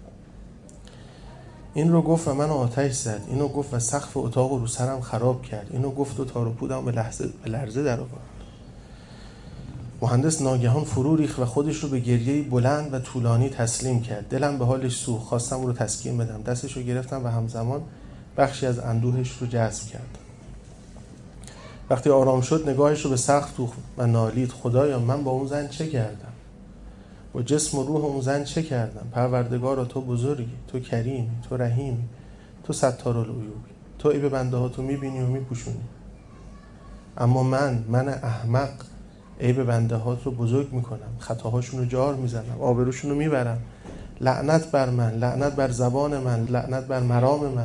این رو گفت و منو آتش زد. اینو گفت و سقف اتاق رو سرم خراب کرد. اینو گفت و تار و پودم به لرزه در آورد. مهندس ناگهان فرو ریخت و خودش رو به گریه‌ای بلند و طولانی تسلیم کرد. دلم به حالش سوخت. خواستم او رو تسکین بدم. دستش رو گرفتم و همزمان بخشی از اندوهش رو جذب کرد. وقتی آرام شد نگاهش رو به سقف دوخت و نالید خدایا من با اون زن چه کردم؟ با جسم و روح اون زن چه کردم؟ پروردگارا تو بزرگی، تو کریمی، تو رحیمی، تو ستارالعیوبی، تو عیب بنده ها تو میبینی و میپوشونی. اما من احمق عیب بنده هات رو بزرگ میکنم، خطاهاشون رو جار میزنم، آبروشون رو میبرم. لعنت بر من، لعنت بر زبان من، لعنت بر مرام من.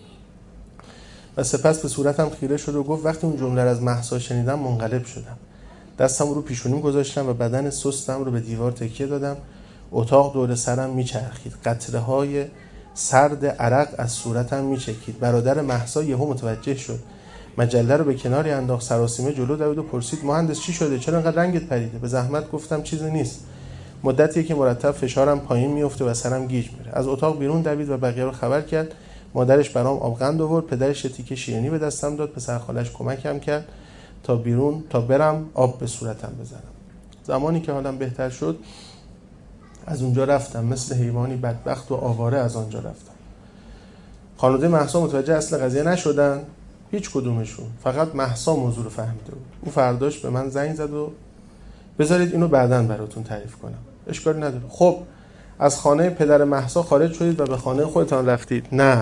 و سپس به صورتم خیره شد و گفت وقتی اون جمله رو از مهسا شنیدم منقلب شدم. دستم رو پیشونیم گذاشتم و بدن سستم رو به دیوار تکیه دادم. اتاق دور سرم میچرخید. قطره های سرد عرق از صورتم میچکید. برادر مهسا یهو متوجه شد. مجله رو به کناری انداخت، سراسیمه جلو دوید و پرسید مهندس چی شده؟ چرا انقدر رنگت پریده؟ به زحمت گفتم چیزی نیست. مدتیه که مرتب فشارم پایین میفته و سرم گیج میره. از اتاق بیرون دوید و بقیه رو خبر کرد. مادرش برام آبغند آورد، پدرش تیکه شیرینی به دستم داد، پسر خالش کمکم کرد تا برم آب به صورتم بزنم. زمانی که حالم بهتر شد از اونجا رفتم. مثل حیوانی بدبخت و آواره از آنجا رفتم. خانواده مهسا متوجه اصل قضیه نشدن، هیچ کدومشون. فقط مهسا موضوع رو فهمیده بود. او فرداش به من زنگ زد و بذارید اینو بعداً براتون تعریف کنم. اشکالی نداره. خب از خانه پدر مهسا خارج شدید و به خانه خودتان رفتید؟ نه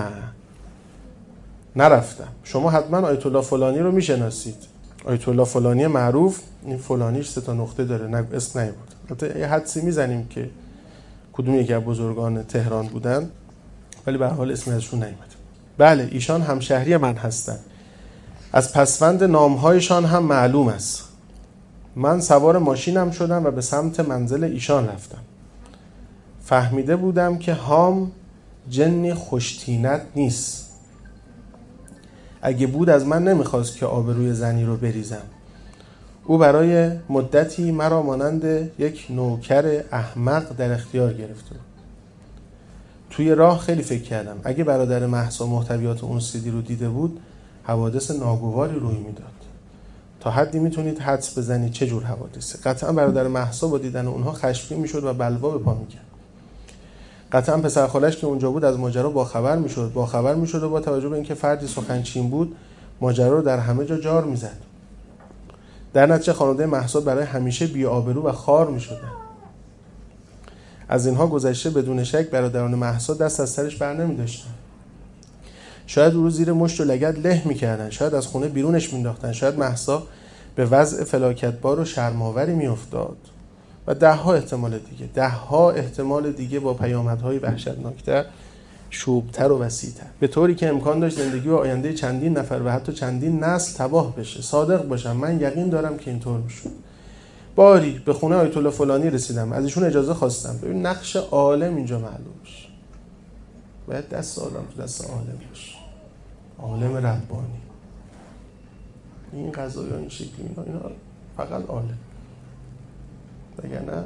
نرفتم. شما حتما آیت الله فلانی رو میشناسید. آیت الله فلانی معروف، این فلانیش 3 نقطه داره، اسم نیورد. البته یه حدسی میزنیم که کدوم یکی از بزرگان تهران بودن، ولی به هر حال اسمی ازشون نیومد. بله ایشان همشهری من هستند. از پسوند نامهایشان هم معلوم است. من سوار ماشینم شدم و به سمت منزل ایشان رفتم. فهمیده بودم که هام جنی خوشتینت نیست. اگه بود از من نمیخواست که آبروی زنی رو بریزم. او برای مدتی مرا مانند یک نوکر احمق در اختیار گرفته. توی راه خیلی فکر کردم اگه برادر مهسا محتویات اون سیدی رو دیده بود حوادث ناگواری روی میداد. تا حدی میتونید حدس بزنید چه جور حوادثی. قطعا برادر مهسا با دیدن اونها خشمگین میشد و بلوا به پا میکرد. قطعا پسر خالش که اونجا بود از ماجرا باخبر میشد و با توجه به اینکه فردی سخنچین بود ماجرا رو در همه جا جار میزد. در نتیجه خانواده مهسا برای همیشه بی‌آبرو و خوار میشدن. از اینها گذشته بدون شک برادران مهسا دست از سرش بر نمی‌داشتن. شاید او رو زیر مشت و لگد له می‌کردن، شاید از خونه بیرونش می‌انداختن، شاید مهسا به وضع فلاکتبار و شرم‌آوری می‌افتاد و ده ها احتمال دیگه با پیامدهای وحشتناکتر، شوب‌تر و وسیع‌تر، به طوری که امکان داشت زندگی و آینده چندین نفر و حتی چندین نسل تباه بشه. صادق باشم، من یقین دارم که اینطور میشد. باری به خونه آیت الله فلانی رسیدم، از ایشون اجازه خواستم. ببین نقش عالم اینجا معلوم میشه. باید دست آدم تو دست عالم باشه، عالم ربانی. این قضایا این شکلی اینا فقط عالم. وگرنه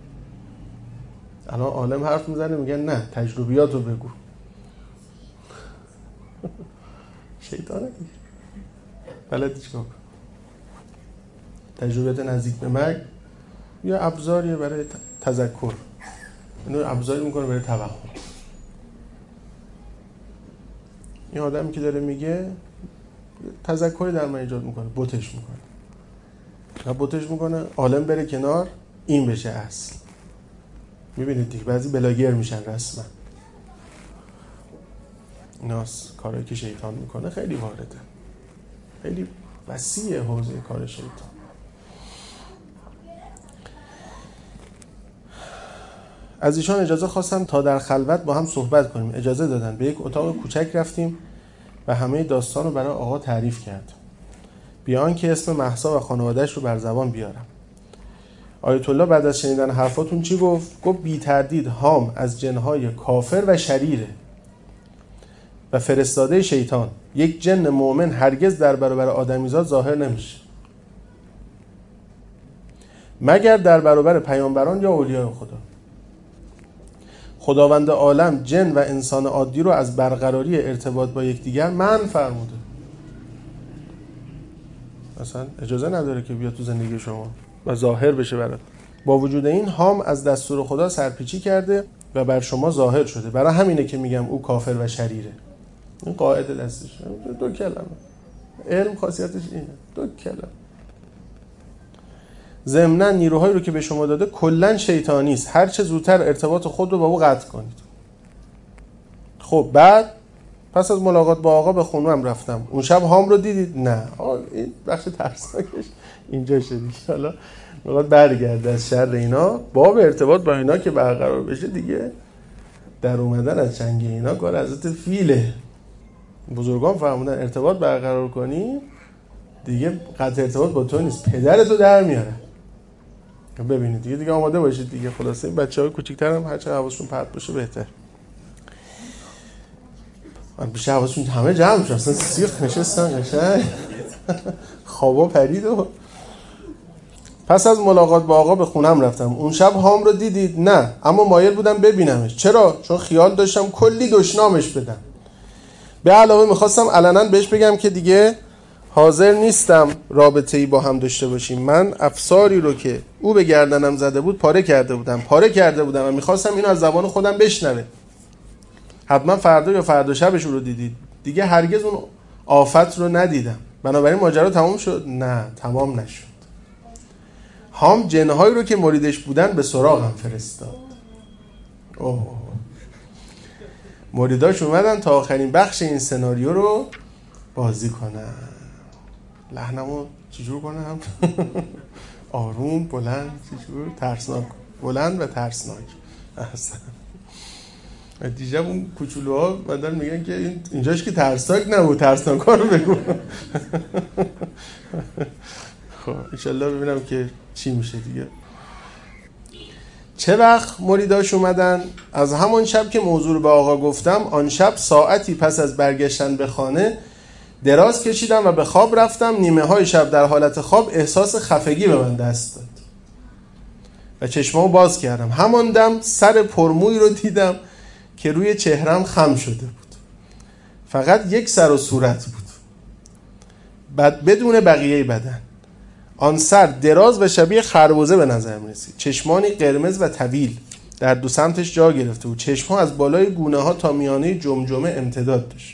الان عالم حرف میزنه میگن نه تجربیاتو بگو. شیطانه دیگه. بلدی چیکار کنه؟ تجربیات نزدیک به مرگ یا ابزاریه برای تذکر، اینو ابزاری میکنه برای توهم. این آدمی که داره میگه تذکری در من ایجاد میکنه، بوتش میکنه عالم بره کنار، این بشه اصل. میبینید دیگه بعضی بلاگر میشن رسما. ایناست کارهایی که شیطان میکنه، خیلی وارده، خیلی وسیع حوزه کار شیطان. از ایشان اجازه خواستم تا در خلوت با هم صحبت کنیم. اجازه دادن. به یک اتاق کوچک رفتیم و همه داستان رو برای آقا تعریف کرد، بی آنکه اسم مهسا و خانواده‌اش رو بر زبان بیارم. آیت الله بعد از شنیدن حرفاتون چی گفت؟ گفت بی تردید هام از جنهای کافر و شریره و فرستاده شیطان. یک جن مؤمن هرگز در برابر آدمیزاد ظاهر نمیشه مگر در برابر پیامبران یا اولیاء خدا. خداوند عالم جن و انسان عادی رو از برقراری ارتباط با یکدیگر منع فرموده. اصلا اجازه نداره که بیاد تو زندگی شما و ظاهر بشه برات. با وجود این هام از دستور خدا سرپیچی کرده و بر شما ظاهر شده. برای همینه که میگم او کافر و شریره. این قاعده دستش. دو کلمه. علم خاصیتش اینه. دو کلمه. ضمناً نیروهایی رو که به شما داده کلاً شیطانی است. هر چه زودتر ارتباط خود رو با او قطع کنید. خب بعد پس از ملاقات با آقا به خونه‌ام رفتم. اون شب هام رو دیدید؟ نه. این بخش ترسناکش اینجا شد. حالا میخواد برگرده از شر اینا. باب ارتباط با اینا که برقرار بشه دیگه در اومدن از چنگ اینا کار حضرت فیله. بزرگان فرمودن ارتباط برقرار کنی دیگه قطع ارتباط با تو نیست، پدرتو در میاره. ببینید دیگه آماده باشید دیگه. خلاصه این بچه‌های کوچیک‌تر هم هر چقدر حواسشون پرت باشه بهتر. بیشتر حواسشون همه جمع شد، اصلا سیخ نشستن قشنگ خوابا پرید. و پس از ملاقات با آقا به خونم رفتم. اون شب هام رو دیدید؟ نه، اما مایل بودم ببینمش. چرا؟ چون خیال داشتم کلی دشنامش بدم. به علاوه میخواستم علنا بهش بگم که دیگه حاضر نیستم رابطه‌ای با هم داشته باشیم. من افساری رو که او به گردنم زده بود پاره کرده بودم و میخواستم اینو از زبان خودم بشنوه. حتما فردا یا فردا شبش رو دیدید. دیگه هرگز اون آفت رو ندیدم. بنابراین ماجرا تمام شد؟ نه، تمام نشد. هام جنهایی رو که مریدش بودن به سراغم فرستاد. مریداش اومدن تا آخرین بخش این سناریو رو بازی کنن. لحنمو چجور کنم؟ آروم، بلند، چجور؟ ترسناک. بلند و ترسناک. احسن. دیشب اون کوچولوها مدن میگن که اینجاش که ترسناک نبود، ترسناک ها رو بگو. خب انشالله ببینم که چی میشه دیگه. چه وقت مریداش اومدن؟ از همون شب که موضوع رو به آقا گفتم، آن شب ساعتی پس از برگشتن به خانه دراز کشیدم و به خواب رفتم. نیمه های شب در حالت خواب احساس خفگی به من دست داد و چشمامو باز کردم. همان دم سر پرموی رو دیدم که روی چهرم خم شده بود. فقط یک سر و صورت بود، بدون بقیه بدن. آن سر دراز و شبیه خربزه به نظر می رسید. چشمانی قرمز و طویل در دو سمتش جا گرفته بود. چشم‌ها از بالای گونه‌ها تا میانه جمجمه امتداد داشت.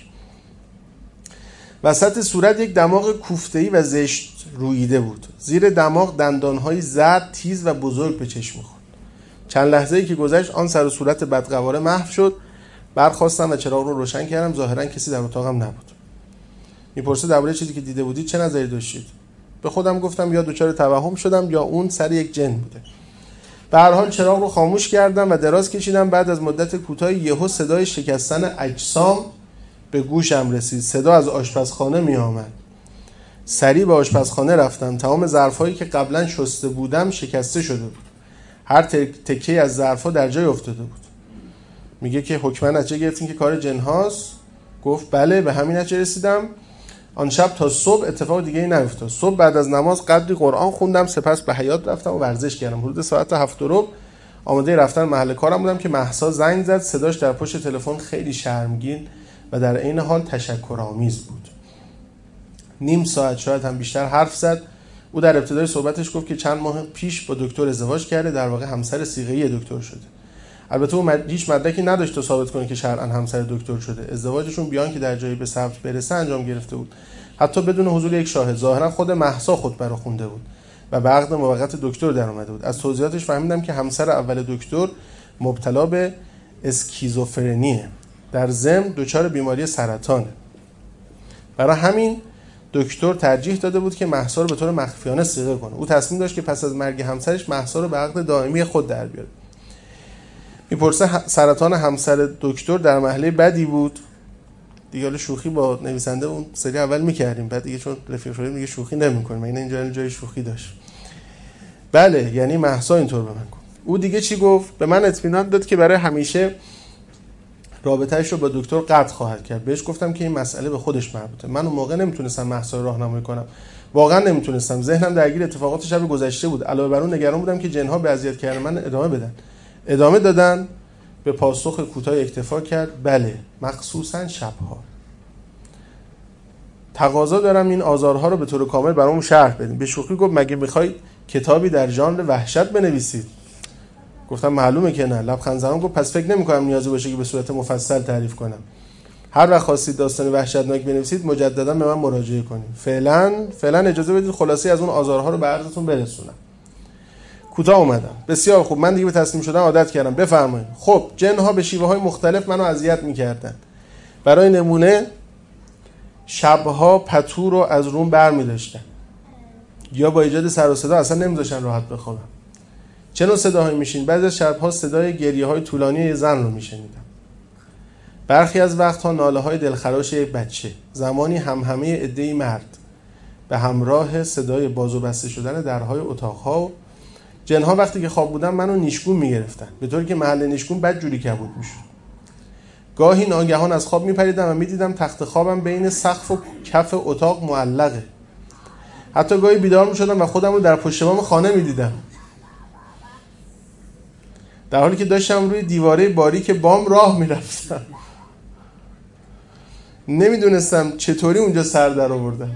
وسط صورت یک دماغ کوفته‌ای و زشت روییده بود. زیر دماغ دندان‌های زرد، تیز و بزرگ به چشم می‌خورد. چند لحظه‌ای که گذشت آن سر و صورت بدقواره محو شد. برخاستم و چراغ رو روشن کردم. ظاهراً کسی در اتاقم نبود. میپرسه درباره چیزی که دیده بودید چه نظری داشتید؟ به خودم گفتم یا دچار توهم شدم یا اون سر یک جن بوده. به هر حال چراغ رو خاموش کردم و دراز کشیدم. بعد از مدت کوتاهی یهو صدای شکستن اجسام به گوشم رسید. صدا از آشپزخانه می آمد. سریع به آشپزخانه رفتم. تمام ظرفایی که قبلا شسته بودم شکسته شده بود. هر تکه از ظرفا در جای افتاده بود. میگه که حکما نتیجه گرفتین که کار جن هاست؟ گفت بله، به همین نتیجه رسیدم. آن شب تا صبح اتفاق دیگه ای نیفتاد. صبح بعد از نماز قدری قرآن خوندم، سپس به حیاط رفتم و ورزش کردم. حدود ساعت 7:15 آماده رفتن محل کارم بودم که مهسا زنگ زد. صداش در پشت تلفن خیلی شرمگین و در عین حال تشکرآمیز بود. نیم ساعت شاید هم بیشتر حرف زد. او در ابتدای صحبتش گفت که چند ماه پیش با دکتر ازدواج کرده، در واقع همسر صیغه‌ای دکتر شده. البته او هیچ مدرکی نداشت تا ثابت کنه که شرعاً همسر دکتر شده. ازدواجشون بیان که در جایی به ثبت برسه انجام گرفته بود، حتی بدون حضور یک شاهد. ظاهرا خود مهسا خطبه رو خونده بود و به عقد موقت دکتر در اومده بود. از توضیحاتش فهمیدم که همسر اول دکتر مبتلا به اسکیزوفرنیه، در ضمن دچار بیماری سرطانه. برای همین دکتر ترجیح داده بود که مهسا رو به طور مخفیانه صیغه کنه. او تصمیم داشت که پس از مرگ همسرش مهسا رو به عقد دائمی خود در بیاره. میپرسه سرطان همسر دکتر در مرحله بدی بود. دیگه شوخی با نویسنده اون سری اول میکردیم، بعد دیگه چون رفیق شدیم دیگه شوخی نمیکنیم. این اینجا جای شوخی داشت. بله، یعنی مهسا اینطور به من گفت. او دیگه چی گفت؟ به من اطمینان داد که برای همیشه رابطه‌اش رو با دکتر قطع خواهد کرد. بهش گفتم که این مسئله به خودش مربوطه. من اون موقع نمیتونستم مهسا رو راهنمایی کنم. واقعا نمیتونستم. ذهنم درگیر اتفاقات شب گذشته بود. علاوه بر اون نگران بودم که جن‌ها به اذیت کردن من ادامه بدن. ادامه دادن. به پاسخ کوتاه اکتفا کرد. بله، مخصوصا شب‌ها. تقاضا دارم این آزارها رو به طور کامل برام شرح بدین. به شوخی گفت مگه میخوای کتابی در ژانر وحشت بنویسید؟ گفتم معلومه که نه. لبخند زدم. گفت پس فکر نمی‌کنم نیازی باشه که به صورت مفصل تعریف کنم. هر وقت خواستید داستان وحشتناک بنویسید مجددا به من مراجعه کنید. فعلا اجازه بدید خلاصی از اون آزارها رو به عرضتون برسونم. کوتاه اومدم. بسیار خوب، من دیگه به تسلیم شدن عادت کردم. بفرمایید. خب جن‌ها به شیوه‌های مختلف منو اذیت می‌کردن. برای نمونه شب‌ها پتو رو از روم برمی‌داشتن یا با ایجاد سر و صدا اصلا نمی‌ذاشتن راحت بخوابم. چه نوع صداهایی میشین؟ بعضی از شب‌ها صدای گریه‌های طولانی یه زن رو میشنیدم. برخی از وقت‌ها ناله‌های دلخراش یک بچه. زمانی همهمه عده‌ای مرد به همراه صدای باز و بسته شدن درهای اتاق‌ها. و جن‌ها وقتی که خواب بودن منو نیشگون می‌گرفتن، به طوری که محل نیشگون بدجوری کبود می‌شد. گاهی ناگهان از خواب می‌پریدم و می‌دیدم تخت خوابم بین سقف و کف اتاق معلقه. حتی گاهی بیدار می‌شدم و خودم رو در پشت بام خانه می‌دیدم، در حالی که داشتم روی دیواره باریک بام راه می‌رفتم. نمی‌دونستم چطوری اونجا سر در آوردم.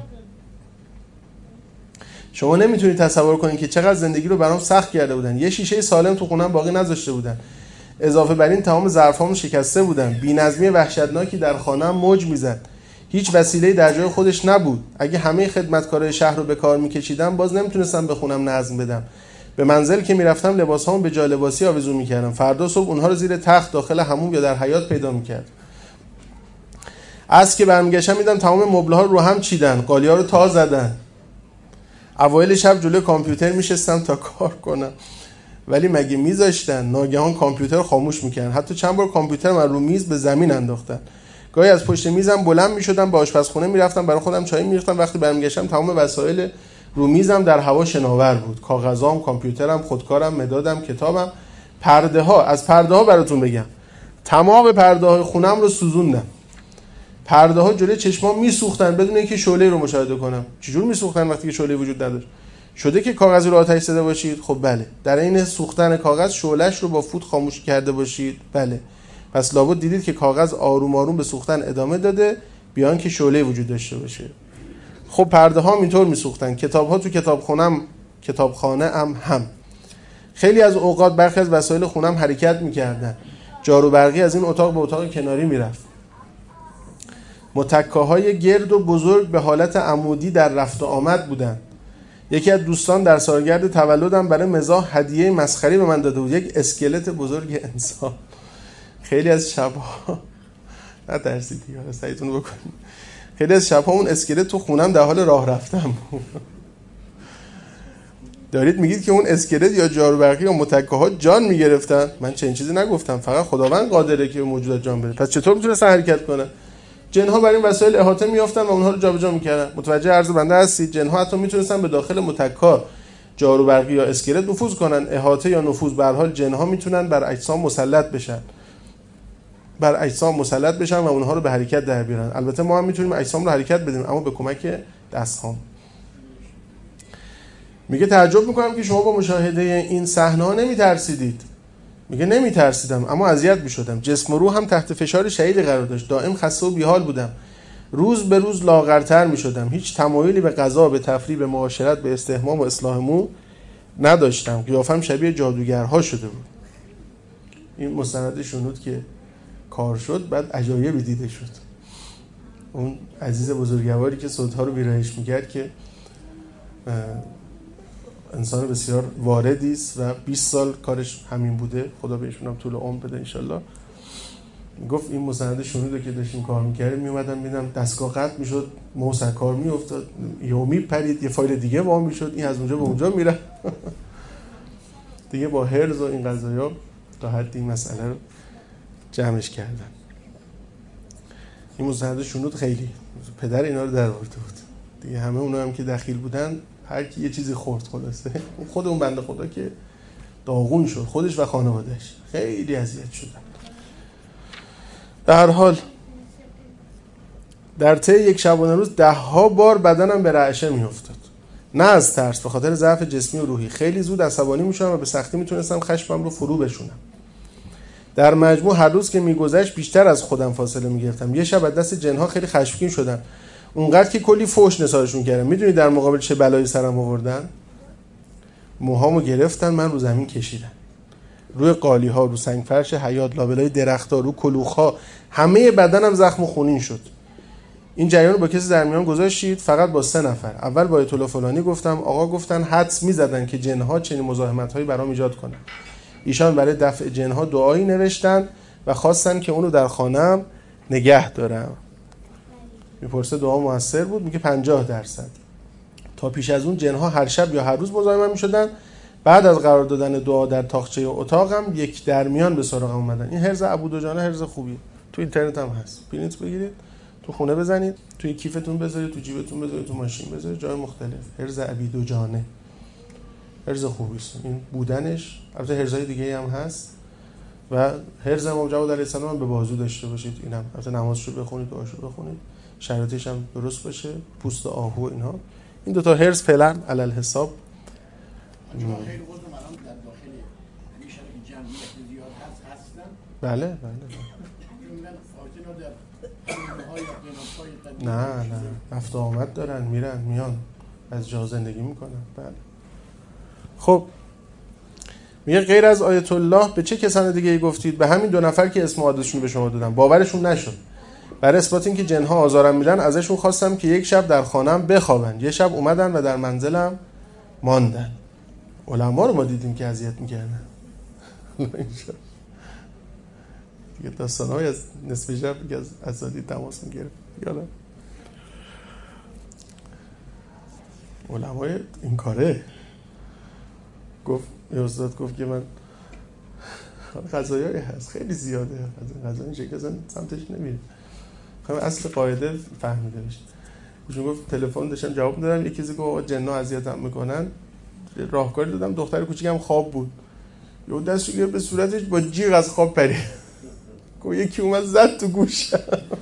شما نمیتونید تصور کنید که چقدر زندگی رو برام سخت کرده بودن. یه شیشه سالم تو خونم باقی نذاشته بودن. اضافه بر این تمام ظرفامو شکسته بودن. بی‌نظمی وحشتناکی در خانه‌ام موج میزد. هیچ وسیله‌ای در جای خودش نبود. اگه همه خدمتکارای شهر رو به کار میکشیدم باز نمیتونستم به خونم نظم بدم. به منزل که میرفتم لباسامو به جا لباسی آویزون میکردم. فردا صبح اونها رو زیر تخت داخل حموم یا در حیاط پیدا میکردم. از که برمیگشتم میدم تمام مبل‌ها رو هم چیدن، قالی‌ها رو تا زدن. اوایل شب جلوی کامپیوتر میشستم تا کار کنم، ولی مگه میذاشتن؟ ناگهان کامپیوتر خاموش میکردن. حتی چند بار کامپیوتر من رو میز به زمین انداختن. گاهی از پشت میزم بلند میشدم، به آشپزخونه میرفتم برای خودم چای میریختم. وقتی برمیگشتم تمام وسایل رو میزم در هوا شناور بود. کاغذام، کامپیوترم، خودکارم، مدادم، کتابم، پرده ها. از پرده ها براتون بگم، تمام پرده های خونم رو سوزوندم. پرده ها جلوی چشمام میسوختن بدون اینکه شعله رو مشاهده کنم. چجور میسوختن وقتی که شعله وجود نداشت؟ شده که کاغذی رو آتش زده باشید؟ خب بله. در این سوختن کاغذ شعله‌اش رو با فوت خاموش کرده باشید؟ بله. پس لابد دیدید که کاغذ آروم آروم به سوختن ادامه داده بیان که شعله وجود داشته باشه. خب پرده ها اینطور میسوختن. کتاب ها تو کتابخانه هم. خیلی از اوقات برخی از وسایل خونم حرکت میکردن، جارو برقی از این اتاق به اتاق کناری میرفت. متکاهای گرد و بزرگ به حالت عمودی در رفت و آمد بودن. یکی از دوستان در سالگرد تولدم برای مزاح هدیه مسخری به من داده بود، یک اسکلت بزرگ انسان. خیلی از شبها نترسید دیگه، سعیتون رو بکنید. خیلی از شبها اون اسکلت تو خونم در حال راه رفتن بود. دارید میگید که اون اسکلت یا جارو برقی یا متکاها جان میگرفتن؟ من چنین چیزی نگفتم، فقط خداوند قادره که موجودات جان بده. پس چطور میتونستن حرکت کنن؟ جنها بر این وسایل احاطه میافتن و اونها رو جابجا میکردن. متوجه عرض بنده هستید؟ جنها حتی میتونستن به داخل متکا، جارو برقی یا اسکلت نفوذ کنن. احاطه یا نفوذ، به هر حال جنها میتونن بر اجسام مسلط بشن، و اونها رو به حرکت در بیارن. البته ما هم میتونیم اجسام رو حرکت بدیم، اما به کمک دست‌هام. میگه تعجب میکنم که شما با مشاهده این صحنه‌ها نمیترسیدید. میگه نمیترسیدم، اما اذیت میشدم. جسم و روح هم تحت فشار شدیدی قرار داشت. دائم خسته و بیحال بودم. روز به روز لاغرتر میشدم. هیچ تمایلی به غذا، به تفریح، به معاشرت، به استحمام و اصلاح مو نداشتم. قیافم شبیه جادوگرها شده بود. این مستند شنود که کار شد، بعد عجایبی دیده شد. اون عزیز بزرگواری که صوت‌ها رو ویرایش میکرد که انسان بسیار واردی است و 20 سال کارش همین بوده، خدا بهشون هم طول عمر بده انشالله. گفت این مستند شنوده که داشتیم کار میکردیم، میومدم میدم دستگاه قطع میشد، موس کار میافتاد، یومی پرید، یه فایل دیگه وام میشد، این از اونجا به اونجا میره. دیگه با هرز و این قضایا تا حدی این مسئله رو جمعش کردن. این مستند شنود خیلی پدر اینا رو در آورده بود دیگه. همه اونا هم که دخیل بودن، هر کی یه چیزی خورد خلاصه. خود اون بنده خدا که داغون شد، خودش و خانواده‌اش خیلی اذیت شدن. در حال در طی یک شبانه روز 10 بار بدنم به رعشه میافتاد. نه از ترس، به خاطر ضعف جسمی و روحی. خیلی زود عصبانی میشدم و به سختی میتونستم خشمم رو فرو بشونم. در مجموع هر روز که میگذشت بیشتر از خودم فاصله میگرفتم. یه شب از دست جنها خیلی خشمگین شدم، اونقدر که کلی فحش نثارشون کردم. میدونی در مقابل چه بلایی سرم آوردن؟ موهامو گرفتن، من رو زمین کشیدن، روی قالی ها، رو سنگ فرش حیاط، لابلای درخت‌ها، رو کلوخ ها، همه بدنم زخم و خونین شد. این جریان رو با کسی در میان گذاشتید؟ فقط با 3 نفر. اول با آیت الله فلانی گفتم، آقا گفتن حدس می‌زدن که جن‌ها چنین مزاحمت‌هایی برام ایجاد کنن. ایشان برای دفع جن‌ها دعایی نوشتن و خواستن که اونو در خانه‌ام نگه دارم. میپرسه دعا موثر بود؟ میگه 50%. تا پیش از اون جن‌ها هر شب یا هر روز مزاحمم می‌شدن. بعد از قرار دادن دعا در تاقچه اتاقم یک درمیان به سراغم اومدن. این حرز ابودجانه حرز خوبیه، تو اینترنت هم هست، پرینت بگیرید، تو خونه بزنید، توی کیفتون بذارید، تو جیبتون بذارید، تو ماشین بذارید، جای مختلف. حرز ابودجانه حرز خوبی است. این بودنش، البته حرزهای دیگه هم هست. و حرز امام جواد علیه السلام به بازو داشته باشید. اینم البته نمازشو بخونید، دعاشو بخونید، شرایطش هم درست باشه، پوست آهو اینها. این دو تا حرز فعلا علل حساب بله. نه رفت آمد دارن، میرن میان، از جا زندگی میکنن. بله. خب میگه غیر از آیت الله به چه کسان دیگه ای گفتید؟ به همین 2 نفر که اسم و آدرسشون به شما دادم. باورشون نشد. برای اثبات اینکه جنها آزارم میدن ازشون خواستم که یک شب در خانه‌ام بخوابن. یه شب اومدن و در منزلم ماندن. علما رو ما دیدیم که اذیت میکردن. دیگه داستان‌های از نصف شب که از اساتید تماس میگرفت. یالا علمای این کاره. گفت یه استاد گفت که من قضایایی هست خیلی زیاده، از این شکل اصلا سمتش نمیره. خب اصل قاعده فهمیده بشه. ایشون گفت تلفن داشتم جواب میدادم، یکی کسی گفت جنا اذیتم میکنن، راهکاری دادم، دختر کوچیکم خواب بود، یه دستش گرفت به صورتش با جیغ از خواب پرید. گفت یکی اومد زد تو گوشم.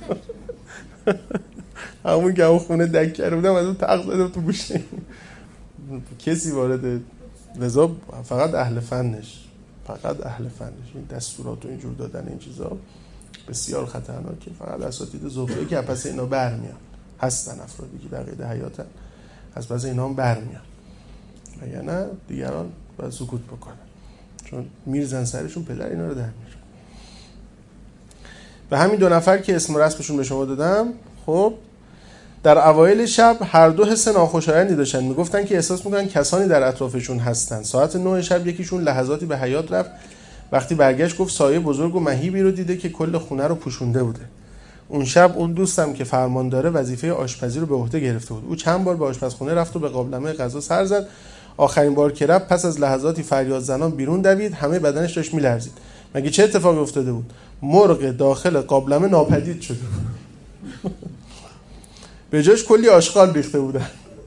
همون که همون خونه دک کرده بودم از اون تق زده تو گوشه. کسی وارد لذا فقط اهل فنش این دستورات و اینجور دادن این چیزا بسیار خطرناکه. فقط اساتید زهره که پس اینا برمیان، هستن افرادی که در قید حیاتن، از پس اینا هم برمیان و یا نه دیگران باید سکوت بکنن. چون میرزن سرشون، پدر اینا رو در میاره. و همین 2 نفر که اسم و رسمشون به شما دادم، خب در اوایل شب هر دو حس ناخوشایندی داشتن. میگفتن که احساس میکنن کسانی در اطرافشون هستن. ساعت 9 شب یکیشون لحظاتی به حیاط رفت. وقتی برگشت گفت سایه بزرگ و مهیبی رو دیده که کل خونه رو پوشونده بوده. اون شب اون دوستم که فرمان داره وظیفه آشپزی رو به عهده گرفته بود. او چند بار به آشپزخونه رفت و به قابلمه غذا سر زد. آخرین بار که رفت پس از لحظاتی فریاد زنان بیرون دوید. همه بدنش داشت میلرزید. مگه چه اتفاقی افتاده بود؟ مرغ داخل قابلمه ناپدید شده بود. به جاش کلی آشغال ریخته بودن.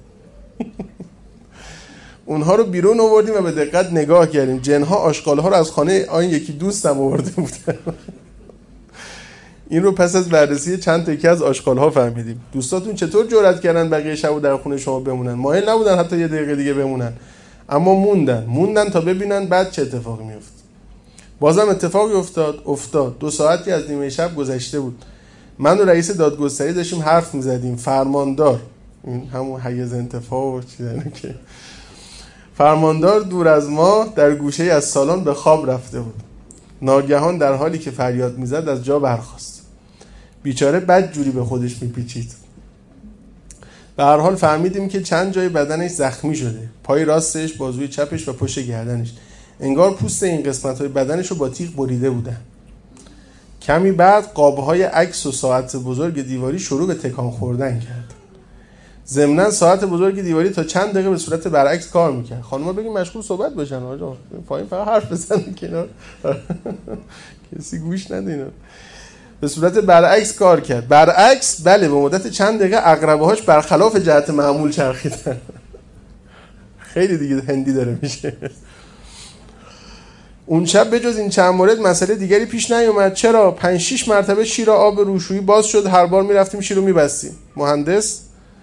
اونها رو بیرون آوردیم و به دقت نگاه کردیم. جنها آشغال‌ها رو از خانه آن یکی دوستم آورده بودن. این رو پس از بررسی چند تکه از آشغال‌ها فهمیدیم. دوستاتون چطور جرأت کردن بقیه شبو در خونه شما بمونن؟ مایل نبودن حتی یه دقیقه دیگه بمونن، اما موندن تا ببینن بعد چه اتفاقی میفته. بازم اتفاقی افتاد. 2 ساعتی از نیمه شب گذشته بود. من و رئیس دادگستری داشتیم حرف می‌زدیم. فرماندار، این همون حیز انتفاع و چیزایی که فرماندار دور از ما در گوشه از سالن به خواب رفته بود. ناگهان در حالی که فریاد میزد از جا برخاست. بیچاره بدجوری به خودش میپیچید. به هر حال فهمیدیم که چند جای بدنش زخمی شده. پای راستش، بازوی چپش و پشت گردنش. انگار پوست این قسمت‌های بدنش رو با تیغ بریده بودن. کمی بعد قاب‌های عکس و ساعت بزرگ دیواری شروع به تکان خوردن کرد. ضمناً ساعت بزرگ دیواری تا چند دقیقه به صورت برعکس کار میکرد. خانم‌ها بگیم مشغول صحبت باشن آقا، پایین فقط حرف بزنن کنار. کسی گوش نده اینا. به صورت برعکس کار کرد. برعکس، بله، به مدت چند دقیقه عقربه‌هاش برخلاف جهت معمول چرخیدن. خیلی دیگه هندی داره میشه. اون شب بجز این چند مورد مسئله دیگری پیش نیومد. چرا 5-6 مرتبه شیر آب روشویی باز شد. هر بار میرفتیم شیر رو میبستیم. مهندس،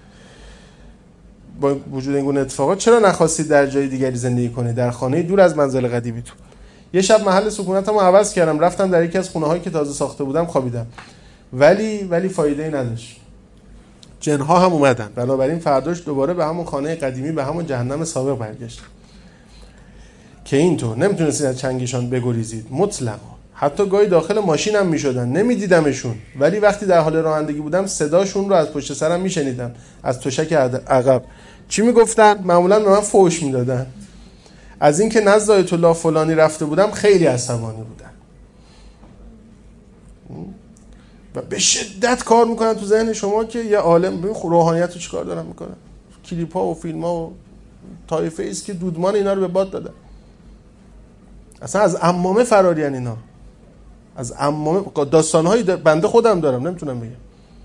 با وجود این گونه اتفاقات چرا نخواستید در جای دیگری زندگی کنید؟ در خانه دور از منزل قدیمیتون. یه شب محل سکونتمو عوض کردم، رفتم در یکی از خونه‌هایی که تازه ساخته بودم خوابیدم. ولی فایده‌ای نداشت. جن‌ها هم اومدن. بنابراین فرداش دوباره به همون خانه قدیمی، به همون جهنم سابق برگشتم. که اینطور نمیتونستید از چنگشان بگریزید مطلقا. حتی گاهی داخل ماشینم میشدن، نمیدیدمشون، ولی وقتی در حال رانندگی بودم صداشون رو از پشت سرم میشنیدم، از تشک عقب. چی میگفتن؟ معمولا به من فحش میدادن. از اینکه نزد آیت الله فلانی رفته بودم خیلی عصبانی بودن و به شدت کار میکنن تو ذهن شما که یه عالم روحانیت رو چیکار دارن میکنن. کلیپ ها و فیلم ها و طایفه ایست که دودمان اینا رو به باد دادن. اصلا از عمامه فرارین اینا. از عمامه داستان‌های بنده خودم دارم، نمیتونم بگم.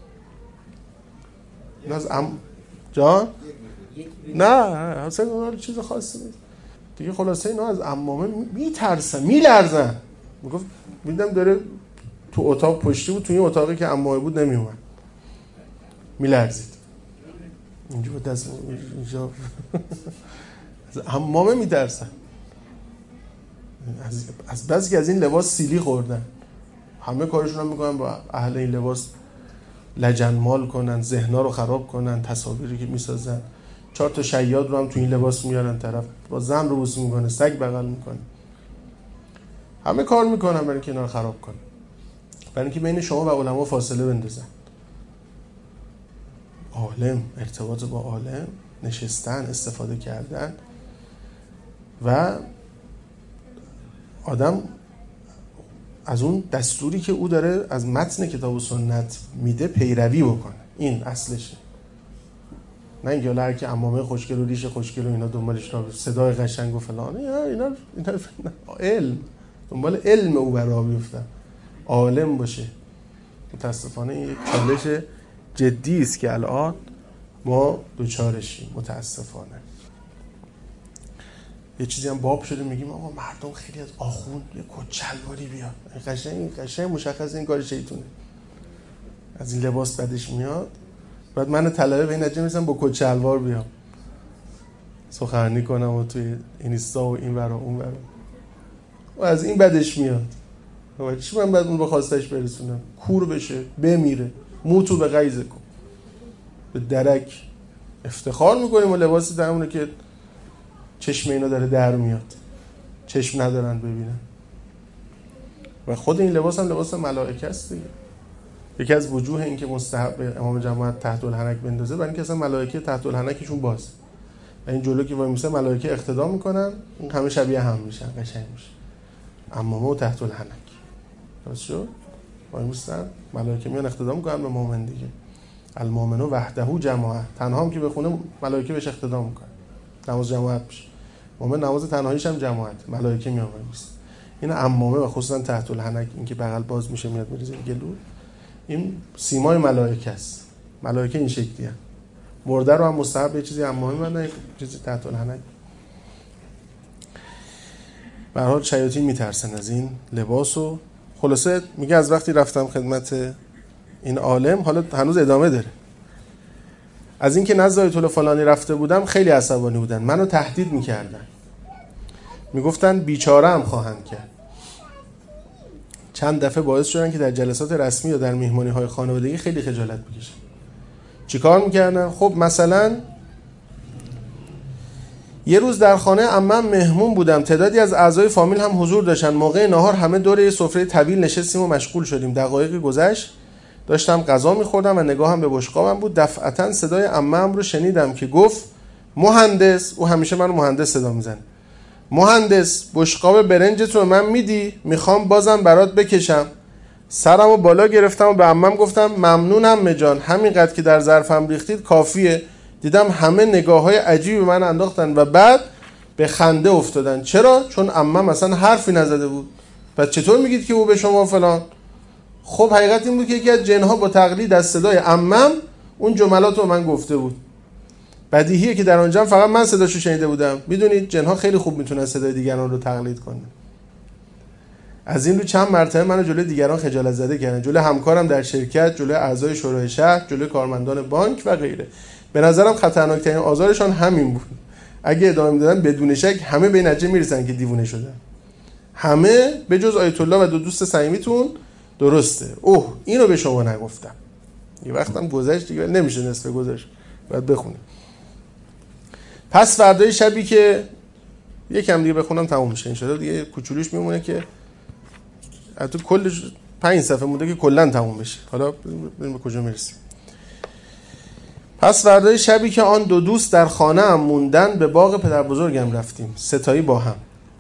اینا از جان؟ نه اصلا اونا چیز خاصی نیست دیگه. خلاصه اینا از عمامه میترسن، میلرزن. میگفت میدم داره تو اتاق پشتی بود، تو این اتاقی که عمامه بود نمیومد، میلرزید اینجا با دست اینجا. از عمامه میترسن. از بعضی که از این لباس سیلی خوردن، همه کارشون هم میکنن با اهل این لباس لجنمال کنن، ذهنا رو خراب کنن، تصاویری که میسازن. 4 تا شیاد رو هم تو این لباس میارن طرف، با زن رو بوس میکنه، سگ بغل میکنه، همه کار میکنن برای اینکه اینا رو خراب کنن، برای اینکه بین شما و علما فاصله بندازن. عالم، ارتباط با عالم، نشستن، استفاده کردن و آدم از اون دستوری که او داره از متن کتاب و سنت میده پیروی بکنه. این اصلشه. نه اینکه هر کی عمامه خوشگل و ریش خوشگل و اینا دنبالش را صدای قشنگ و فلان، اینا علم، دنبال علم او برا بیفتن، عالم باشه. متاسفانه این یک چالش جدی است که الان ما دوچارشیم. متاسفانه یه چیزی هم باب شده میگیم آقا مردم خیلی از آخوند یه کچلواری بیاد. قشنگ مشخص این کار شیطونه. از این لباس بدش میاد، بعد من طلبه به این نتیجه میرسم با کچلوار بیام سخنرانی کنم و توی اینستا و این ورا اون ورا، و از این بدش میاد. و چی من بعد اون به خواستش برسونم؟ کور بشه، بمیره، موتو به غیظ کن، به درک. افتخار میکنیم و لباسی درمونه که چشم اینا داره در میاد. چشم ندارن ببینن. و خود این لباس هم لباس ملائکه است دیگه. یکی از وجوه این که مستحب امام جماعت تحت الحنک بندازه برای اینکه اصلا ملائکه تحت الحنکشون باز و این جلو که وای میسه ملائکه اقتدا میکنن، این همه شبیه هم میشن، قشنگ میشه. عمامه و تحت الحنک درست شد؟ وای میسن ملائکه میان اقتدا میکنن به مؤمن دیگه. المؤمن وحده جماعه، تنها هم که بخونه ملائکه بهش اقتدا میکنن، نماز جماعت میشه. مؤمن نماز تنهاییش هم جماعت، ملائکه میان وای میسن. این عمامه و خصوصا تحت الحنک، این که بغل باز میشه میاد میریزه گلو، این سیمای ملائکه است. ملائکه این شکلیه. مرده رو هم مستحب یه چیزی عمامه نه چیزی تحت الحنک. به هر حال شیاطین میترسن از این لباسو. خلاصه میگه از وقتی رفتم خدمت این عالم، حالا هنوز ادامه داره، از اینکه نزد آیت الله فلانی رفته بودم خیلی عصبانی بودن، منو تهدید میکردن، میگفتن بیچاره هم خواهند کرد. چند دفعه باعث شدن که در جلسات رسمی یا در مهمانی‌های خانوادگی خیلی خجالت بکشم. چیکار میکردن؟ خب مثلا یه روز در خانه عمم مهمون بودم، تعدادی از اعضای فامیل هم حضور داشتن. موقع نهار همه دور یه سفره طویل نشستیم و مشغول شدیم. دقایقی گذشت، داشتم غذا میخوردم و نگاهم به بشقابم بود. دفعتاً صدای عمم رو شنیدم که گفت مهندس، او همیشه منو مهندس صدا میزنه، مهندس بشقاب برنجتو به من میدی؟ میخوام بازم برات بکشم. سرمو بالا گرفتم و به عمم گفتم ممنونم مجان، همینقدر که در ظرفم ریختید کافیه. دیدم همه نگاه‌های عجیبی به من انداختن و بعد به خنده افتادن. چرا؟ چون عمم اصلا حرفی نزده بود. پس چطور میگید که او به شما فلان؟ خب حقیقت این بود که یکی از جنها با تقلید از صدای عمم اون جملات رو من گفته بود. بدیهیه که در آنجا فقط من صداشو شنیده بودم. میدونید جنها خیلی خوب میتونن صدای دیگران رو تقلید کنن. از این رو چند مرتبه منو جلوی دیگران خجالت زده کردن، جلوی همکارم در شرکت، جلوی اعضای شورای شهر، جلوی کارمندان بانک و غیره. به نظرم خطرناکترین آزارشان همین بود. اگه ادامه میدادن بدون شک همه به نتیجه میرسن که دیوونه شدن. همه به جز آیت الله و دو دوست صمیمیتون. درسته. اوه اینو به شما نگفتم. یه وقتم گذشت دیگه نمیشه نصف گذشت. باید بخونیم. پس فردای شبی که یکم دیگه بخونم تموم میشه ان شاءالله، دیگه کوچولوش میمونه که حتی کل 5 صفحه مونده که کلا تموم بشه. حالا ببینیم به کجا میرسیم. پس فردای شبی که آن دو دوست در خانه هم موندن، به باغ پدر بزرگم رفتیم، ستایی با هم.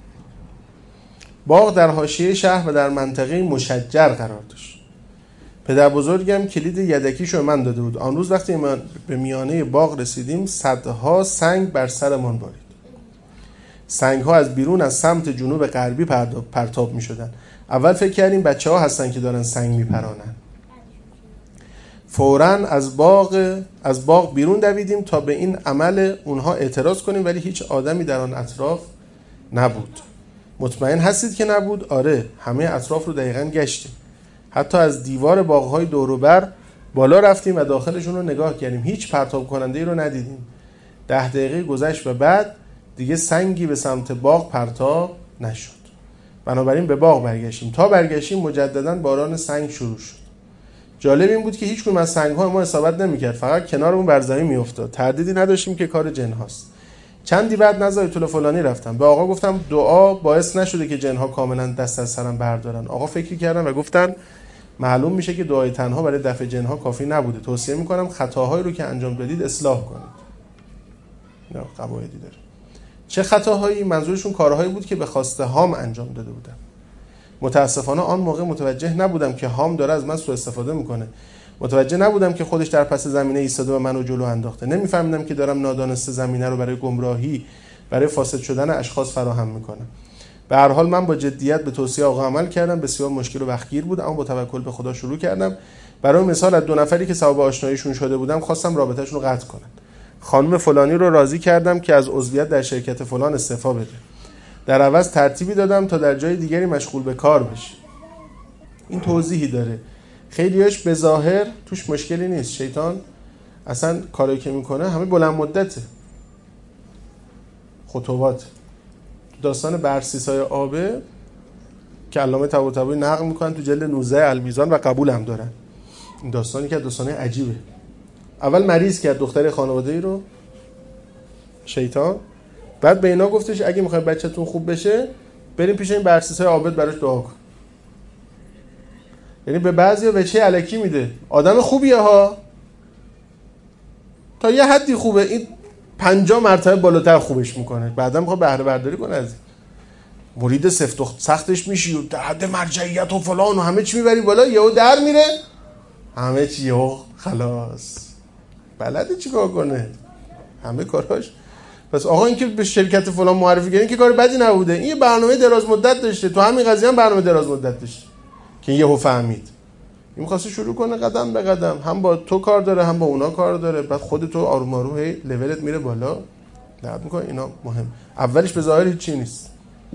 باغ در حاشیه شهر و در منطقه مشجر قرار داشت. پدر بزرگم کلید یدکیشو من داده بود. آن روز وقتی ما به میانه باغ رسیدیم، صدها سنگ بر سرمان بارید. سنگ‌ها از بیرون از سمت جنوب غربی پرتاب می‌شدن. اول فکر کردیم بچه‌ها هستن که دارن سنگ میپرانن. فوراً از باغ بیرون دویدیم تا به این عمل اونها اعتراض کنیم، ولی هیچ آدمی در آن اطراف نبود. مطمئن هستید که نبود؟ آره، همه اطراف رو دقیقاً گشتیم. حتی از دیوار باغ‌های دور و بر بالا رفتیم و داخلشون رو نگاه کردیم. هیچ پرتاب کننده‌ای رو ندیدیم. 10 دقیقه گذشت و بعد دیگه سنگی به سمت باغ پرتاب نشد. بنابراین به باغ برگشتیم. تا برگشتیم مجدداً باران سنگ شروع شد. جالب این بود که هیچ کدوم از سنگ‌ها ما اصابت نمی‌کرد، فقط کنارمون بر زمین می‌افتاد. تردیدی نداشتیم که کار جن هاست. چندی بعد نزد آیت الله فلانی رفتم. به آقا گفتم دعا باعث نشده که جن‌ها کاملاً دست از سرم بردارن. آقا فکر کردن و گفتن معلوم میشه که دعای تنها برای دفع جن‌ها کافی نبوده. توصیه می‌کنم خطاهایی رو که انجام دادید اصلاح کنید. نه قواعدی داره. چه خطاهایی؟ منظورشون کارهایی بود که به خواسته هام انجام داده بودن. متاسفانه آن موقع متوجه نبودم که هام داره از من سوء استفاده میکنه. متوجه نبودم که خودش در پس زمینه ایستاده و منو جلو انداخته. نمیفهمیدم که دارم نادانسته زمینه رو برای گمراهی، برای فاسد شدن اشخاص فراهم میکنم. به هر حال من با جدیت به توصیه آقا عمل کردم. بسیار مشکل و وقتگیر بود، اما با توکل به خدا شروع کردم. برای مثال از 2 نفری که سبب آشناییشون شده بودم خواستم رابطه‌شون رو قطع کنن. خانم فلانی رو راضی کردم که از عضویت در شرکت فلان استعفا بده. در عوض ترتیبی دادم تا در جای دیگری مشغول به کار بشه. این توضیحی داره. خیلیاش به ظاهر توش مشکلی نیست. شیطان اصلا کاری که میکنه همه بلند مدته. خطوات. داستان برسیسای آبه که علامه طباطبایی نقل میکنن تو جلد 19 المیزان و قبول هم دارن. این داستانی که داستانه عجیبه. اول مریض کرد دختر خانواده‌ای رو شیطان، بعد به اینا گفتش اگه میخواید بچه‌تون خوب بشه بریم پیش این برسیسای عابد براش دعا کن. یعنی به بعضیا وجه الکی میده. آدم خوبیه ها، تا یه حدی خوبه، این 50 مرتبه بالاتر خوبش میکنه، بعدا میخواد بهره برداری کنه از مرید سفت و سختش میشی و در حد مرجعیت و فلان و همه چی میبری بالا، یهو در میره همه چی، یهو خلاص بلده چی کار کنه همه کاراش. پس آقا این که به شرکت فلان معرفی کردین که کار بدی نبوده، این یه برنامه دراز مدت داشته، تو همین قضیه هم برنامه دراز مدت داشته که یهو فهمید این می‌خواسته شروع کنه قدم به قدم، هم با تو کار داره هم با اونا کار داره، بعد خودت آروم آروم هی لولت میره بالا، درد میکنه. اینا مهم، اولش به ظاهر هیچ چی نیست.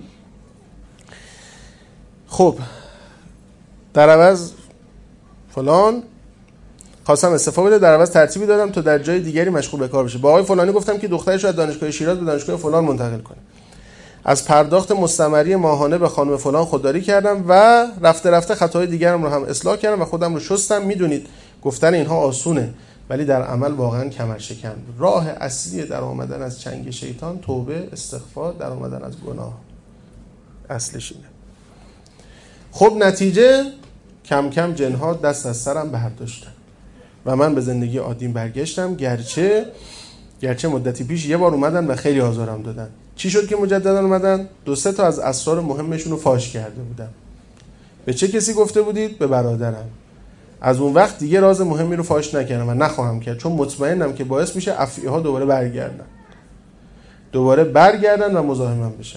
خب در عوض فلان خواستم استعفا بده، در عوض ترتیبی دادم تا در جای دیگری مشغول به کار بشه. با آقای فلانی گفتم که دخترش رو از دانشگاه شیراز به دانشگاه فلان منتقل کنه. از پرداخت مستمری ماهانه به خانم فلان خودداری کردم و رفته رفته خطاهای دیگرم رو هم اصلاح کردم و خودم رو شستم. میدونید گفتن اینها آسونه ولی در عمل واقعا کمرشکن. راه اصلی در آمدن از چنگ شیطان توبه، استغفار، در آمدن از گناه، اصلش اینه. خب نتیجه کم کم جنها دست از سرم برداشتن و من به زندگی عادیم برگشتم، گرچه مدتی پیش یه بار اومدن و خیلی آزارم دادن. چی شد که مجددا اومدن؟ 2-3 تا از اسرار مهمشون رو فاش کرده بودم. به چه کسی گفته بودید؟ به برادرم. از اون وقت دیگه راز مهمی رو فاش نکردم و نخواهم کرد، چون مطمئنم که باعث میشه افعی‌ها دوباره برگردن و مزاحمم بشن.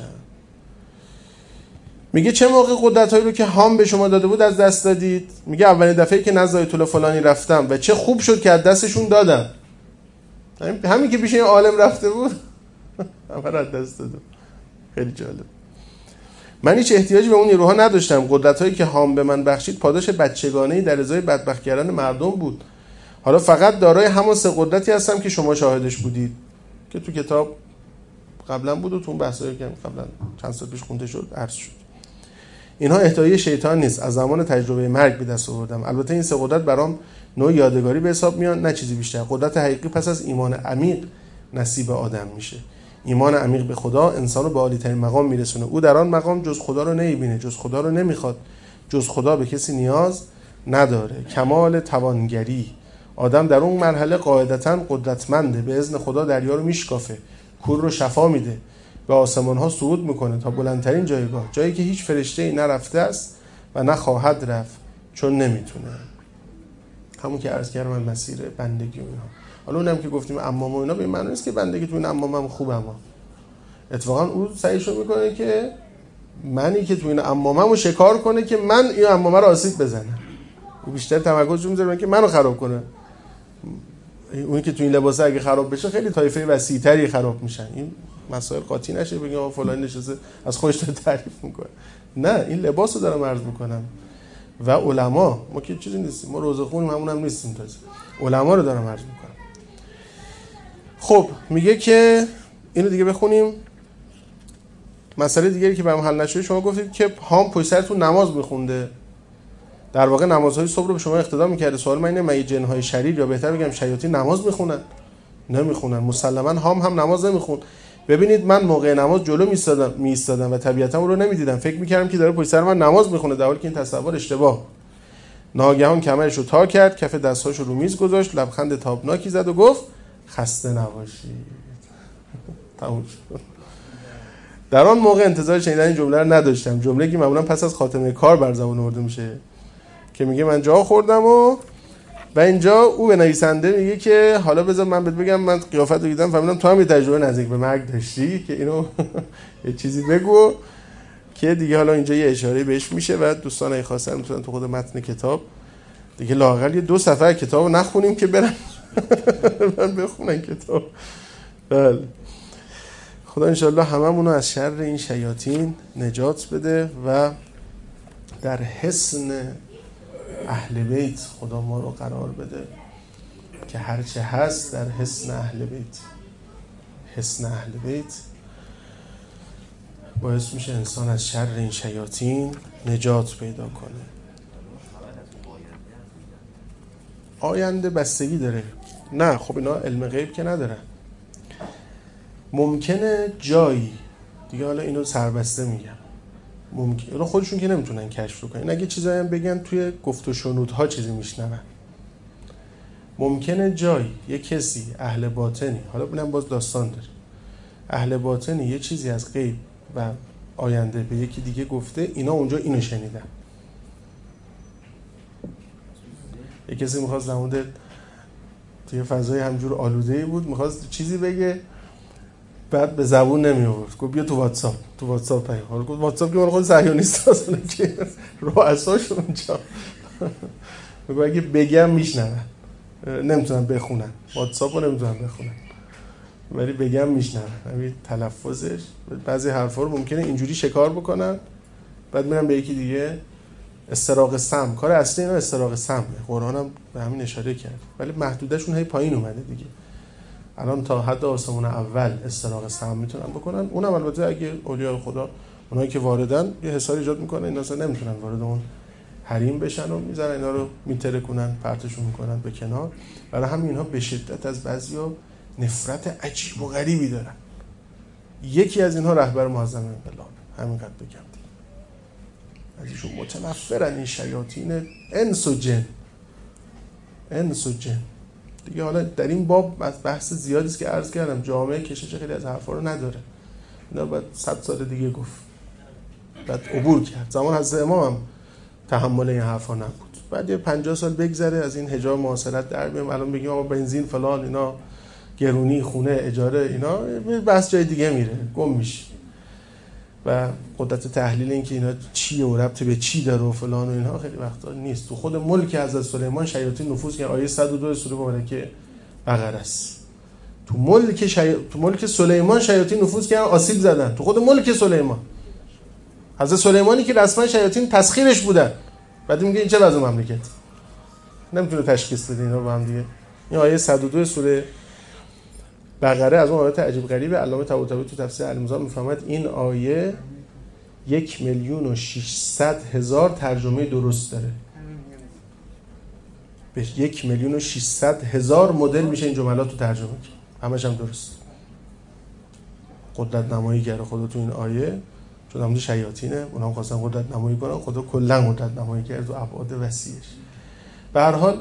میگه چه موقع قدرتایی رو که هام به شما داده بود از دست دادید؟ میگه اولین دفعه‌ای که نزد آیت الله فلانی رفتم و چه خوب شد که از دستشون دادم. همین که پیش این عالم رفته بود همه را از دست دادم. خیلی جالب. من هیچ احتیاجی به اون نیروها نداشتم. قدرتایی که هام به من بخشید پاداش بچگانه‌ای در ازای بدبخت کردن مردم بود. حالا فقط دارای همون 3 قدرتی هستم که شما شاهدش بودید که تو کتاب قبلا بود و تو اون بحثایی که قبلا چند سال پیش خونده شد عرض شد. اینها اهدای شیطان نیست، از زمان تجربه مرگ به دست آوردم. البته این 3 قدرت برام نوع یادگاری به حساب میان، نه چیزی بیشتر. قدرت حقیقی پس از ایمان عمیق نصیب آدم میشه. ایمان عمیق به خدا انسان رو به عالی‌ترین مقام میرسونه. او در آن مقام جز خدا رو نمیبینه، جز خدا رو نمیخواد، جز خدا به کسی نیاز نداره. کمال توانگری. آدم در اون مرحله قاعدتاً قدرتمنده، به اذن خدا دریا رو میشکافه، کور رو شفا میده، به آسمان ها صعود میکنه تا بلندترین جایگاه، جایی که هیچ فرشته‌ای نرفته است و نخواهد رفت چون نمیتونه. همون که عرض کردم من مسیر بندگی و اینا. حالا اونم که گفتیم امام و اینا به این معنی نیست که بندگی تو این امامم خوبه، اما اتفاقا او سعیشو میکنه که منی که تو این اماممو شکار کنه که من این امامه رو آسیب بزنم. او بیشتر تمرکزش میذاره که منو خراب کنه. اون که تو این لباسه اگه خراب بشه خیلی طایفه وسیع‌تری خراب میشن. این مسائل قاطی نشه بگیم آقا فلان نشسته از خودش داره تعریف میکنه. نه، این لباسو دارم عرض میکنم. و علما، ما که چیزی نیستیم، ما روزه خونیم، همونم نیستیم، تازه علما رو دارم عرض میکنم. خب میگه که اینو دیگه بخونیم. مسئله دیگری که برام حل نشده، شما گفتید که هام پشت سرتون نماز میخونده، در واقع نمازهای صبح رو به شما اقتدا میکرده. سوال من اینه مگه جنهای شریر یا بهتر بگم شیاطین نماز میخونن؟ نمیخونن. مسلما هام هم نماز نمیخون. ببینید من موقع نماز جلو میایستادم و طبیعتا اون رو نمیدیدم، فکر میکردم که داره پشت سر من نماز میخونه، در حالی که این تصور اشتباه. ناگهان کمرش رو تا کرد، کف دستاش رو میز گذاشت، لبخند تابناکی زد و گفت خسته نباشید. تموم شد. در آن موقع انتظار شنیدن این جمله رو نداشتم، جمله‌ای که معمولا پس از خاتمه کار بر زبان آورده میشه که میگه من جا خوردم و اینجا او به نویسنده میگه که حالا بذار من بهت بگم، من قیافت رو دیدم فهمیدم تو هم یه تجربه نزدیک به مرگ داشتی که اینو یه چیزی بگو که دیگه حالا اینجا یه اشاره بهش میشه و دوستان اگه خواستن میتونن تو خود متن کتاب دیگه لااقل یه 2 صفحه کتابو نخونیم که برن من بخونن کتاب. بله، خدا انشالله هممون رو از شر این شیاطین نجات بده و در حصن اهل بیت خدا ما رو قرار بده که هرچه هست در حصن اهل بیت. حصن اهل بیت باعث میشه انسان از شر این شیاطین نجات پیدا کنه. آینده بستگی داره. نه خب اینا علم غیب که ندارن. ممکنه جایی دیگه، حالا اینو سربسته میگم، ممکنه خودشون که نمیتونن کشف کنن، اگه چیزایی هم بگن توی گفت و شنودها چیزی میشنون. ممکنه جای یه کسی اهل باطنی، حالا ببینم باز داستان داره، اهل باطنی یه چیزی از غیب و آینده به یکی دیگه گفته، اینا اونجا اینو شنیدن. یه کسی میخواست در مورد توی فضای همجور آلوده‌ای بود، میخواست چیزی بگه، بعد به زبون نمی آورد، گفت بیا تو واتساپ پیام. حالا گفت واتساپ که من خود صهیونیست اصلا که رؤساشون اونجا میگه اگه بگم میشنون، نمیتونن بخونن، واتساپو نمیتونن بخونن، ولی بگم میشنون. همین تلفظش بعضی حرفا رو ممکنه اینجوری شکار بکنن، بعد میرن به یکی دیگه استراق سم. کار اصلی اینا استراق سم، قرآن هم به همین اشاره کرد، ولی محدودشون هی پایین اومده دیگه. الان تا حد آسمون اول استراق سم میتونن بکنن، اونم البته اگه اولیاء خدا اونایی که واردن یه حساب ایجاد میکنه، اینا اصلا نمیتونن وارد اون حریم بشن و میذارن اینا رو میترکونن، پرتشون میکنن به کنار. برای همین اینها به شدت از بعضیا نفرت عجیب و غریبی دارن. یکی از اینها رهبر معظم انقلاب، همینقدر بگم دیگه. از ایشون متنفرن این شیاطین انس و جن دیگه. حالا در این باب بحث زیادی است که عرض کردم، جامعه کشش خیلی از حرفا رو نداره، اینا بعد 100 سال دیگه گفت، بعد عبور کرد. زمان حضرت امام هم تحمل این حرفا نبود، بعد یه 50 سال بگذره از این حجاب معاصرت در بیام، الان بگیم آقا بنزین فلان اینا گرونی، خونه اجاره، اینا بحث جای دیگه میره، گم میشه. و قدرت تحلیل این که اینا چیه و ربط به چی داره و فلان و اینها خیلی وقتا نیست. تو خود ملک حضرت سلیمان شیاطین نفوذ کردن، آیه 102 سوره مبارکه بقره است. تو ملک سلیمان شیاطین نفوذ کردن، آسیب زدن. تو خود ملک سلیمان، حضرت سلیمانی که رسما شیاطین تسخیرش بودن، بعد میگه این چه لازم مملکت، نمیتونه تشخیص بده اینا با هم دیگه. این آیه 102 سوره بقره از اون آیات عجیب غریبه. علامه طباطبایی تو تفسیر المیزان میفهمد این آیه 1,600,000 ترجمه درست داره. به 1,600,000 مدل میشه این جملات تو ترجمه کرد، همش هم درست. قدرت نمایی کرده خدا تو این آیه، چون همون شیاطینه، اونا هم خواستن قدرت نمایی کنن، خدا کلا قدرت نمایی کرد تو ابعاد وسیعش. به هر حال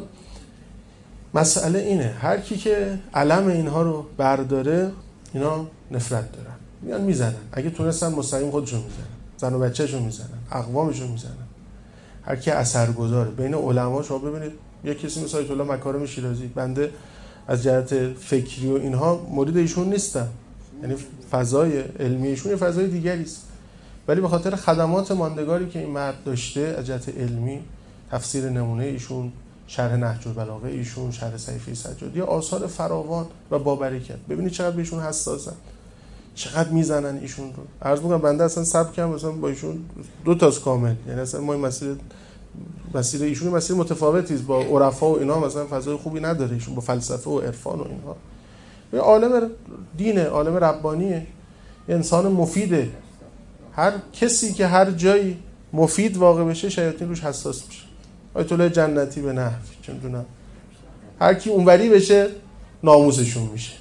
مسئله اینه، هر کی که علم اینها رو برداره، اینا نفرت دارن، میان میزنن. اگه تونستن مستقیم خودشون میزنن، زن و بچه‌شون میزنن، اقوامشون میزنن. هر کی اثرگذاره بین علما، شما ببینید یک کسی مثل آیت الله مکارم شیرازی، بنده از جهت فکری و اینها مرید ایشون نیستم، یعنی فضای علمی ایشون یه فضای دیگری است، ولی به خاطر خدمات ماندگاری که این مرد داشته از جهت علمی، تفسیر نمونه ایشون، شرح نهج البلاغه ایشون، شرح صحیفه سجادی، آثار فراوان و با برکت. ببینید چقدر بهشون حساسن، چقدر میزنن ایشون رو. عرض می‌کنم بنده اصلا صبر کردم مثلا با ایشون 2 تاست کامل، یعنی اصلا ما این مسیر ایشون مسیر متفاوتی است با عرفا و اینا، مثلا فضای خوبی نداره ایشون با فلسفه و عرفان و اینها. یه عالم دینه، عالم ربانیه، انسان مفیده. هر کسی که هر جایی مفید واقع بشه شیاطین روش حساس میشه. آیت الله جنتی به نحو چه میدونم، هر کی اونوری بشه ناموسشون میشه.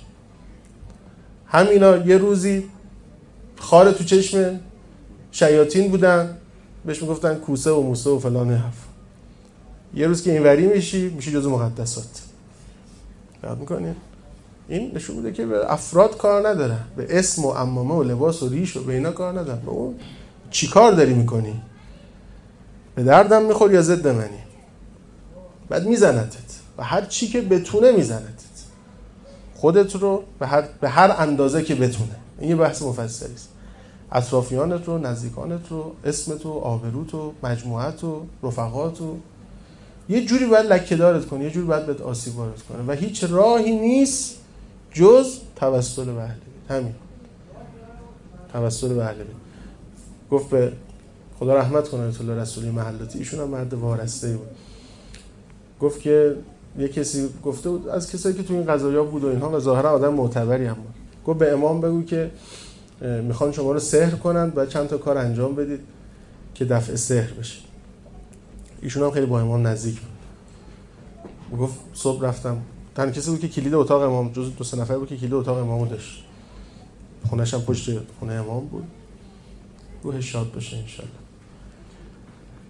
همینا یه روزی خار تو چشم شیاطین بودن، بهش میگفتن کوسه و موسه و فلان حرف. یه روز که اینوری میشی جزو مقدسات. یاد میکنین؟ این نشون میده که به افراد کار نداره، به اسم و عمامه و لباس و ریش و به اینا کار نداره. به اون چی کار داری میکنی؟ به دردم میخوری یا ضد منی؟ بعد میزنتت و هر چی که بتونه میزنتت، خودت رو به هر اندازه که بتونه. این یه بحث مفصلی است. اطرافیانت رو، نزدیکانت رو، اسمت رو، آبروت رو، مجموعت رو، رفقات رو، یه جوری باید لکه‌دارت کنه، یه جوری باید بهت آسیب وارد کنه و هیچ راهی نیست جز توسل به اهل بیت. همین توسل به اهل بیت. گفت به خدا رحمت کنه آیت الله رسولی محلاتی، ایشون هم مرد وارسته بود. گفت که یه کسی گفته بود از کسایی که تو این قضایا بود و اینها و ظاهرا آدم معتبری هم بود، گفت به امام بگو که میخوان شما رو سحر کنن و چند تا کار انجام بدید که دفع سحر بشه. ایشون هم خیلی با امام نزدیک بود. گفت صبح رفتم، تنها کسی بود که کلید اتاق امام، جز 2-3 نفر بود که کلید اتاق امامو داشت، خونه‌ش هم پشت خونه امام بود. روح شاد باشه ان شاء الله.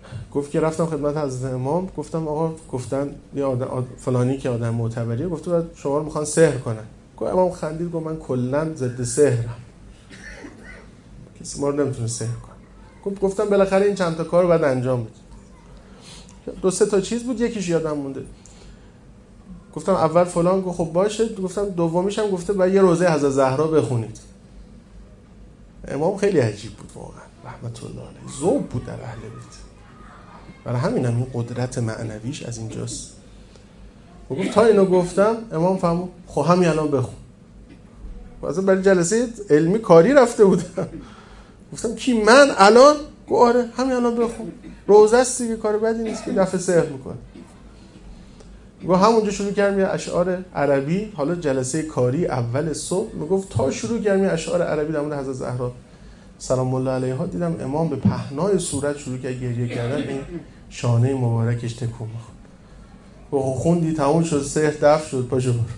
گفت که رفتم خدمت حضرت امام، گفتم آقا گفتن یه آدم فلانی که آدم معتبریه گفته بعد شما رو میخوان سحر کنن. گفت امام خندید گفت من کلا ضد سحرم، کسی ما رو نمیتونه سحر کنه. گفتم بالاخره این چند تا کارو بعد انجام بدید. 2-3 تا چیز بود، یکیش یادم مونده. گفتم اول فلان، گفت خب باشه. گفتم دومیش هم گفته بعد یه روزه حضرت زهرا بخونید. امام خیلی عجیب بود واقعا رحمت الله علیه، ذوق بود در اهل بیت. برای همینم این قدرت معنویش از اینجاست. گفت تا اینو گفتم امام فهمید خب همین الان بخون. واسه برای جلسه علمی کاری رفته بودم. گفتم کی من الان؟ گفت آره همین الان بخون، روزه است دیگه، کار بدی نیست که دفع سحر میکنه. گفت همونجا شروع کردم یه اشعار عربی، حالا جلسه کاری اول صبح، میگفت تا شروع کردم یه اشعار عربی در مورد حضرت زهرا سلام الله علیها، دیدم امام به پهنای صورت شروع کرد گریه کردن، این شانه مبارکش تکون می‌خورد. گفت خوندی تموم شد، سحر دفع شد، پاشو برو.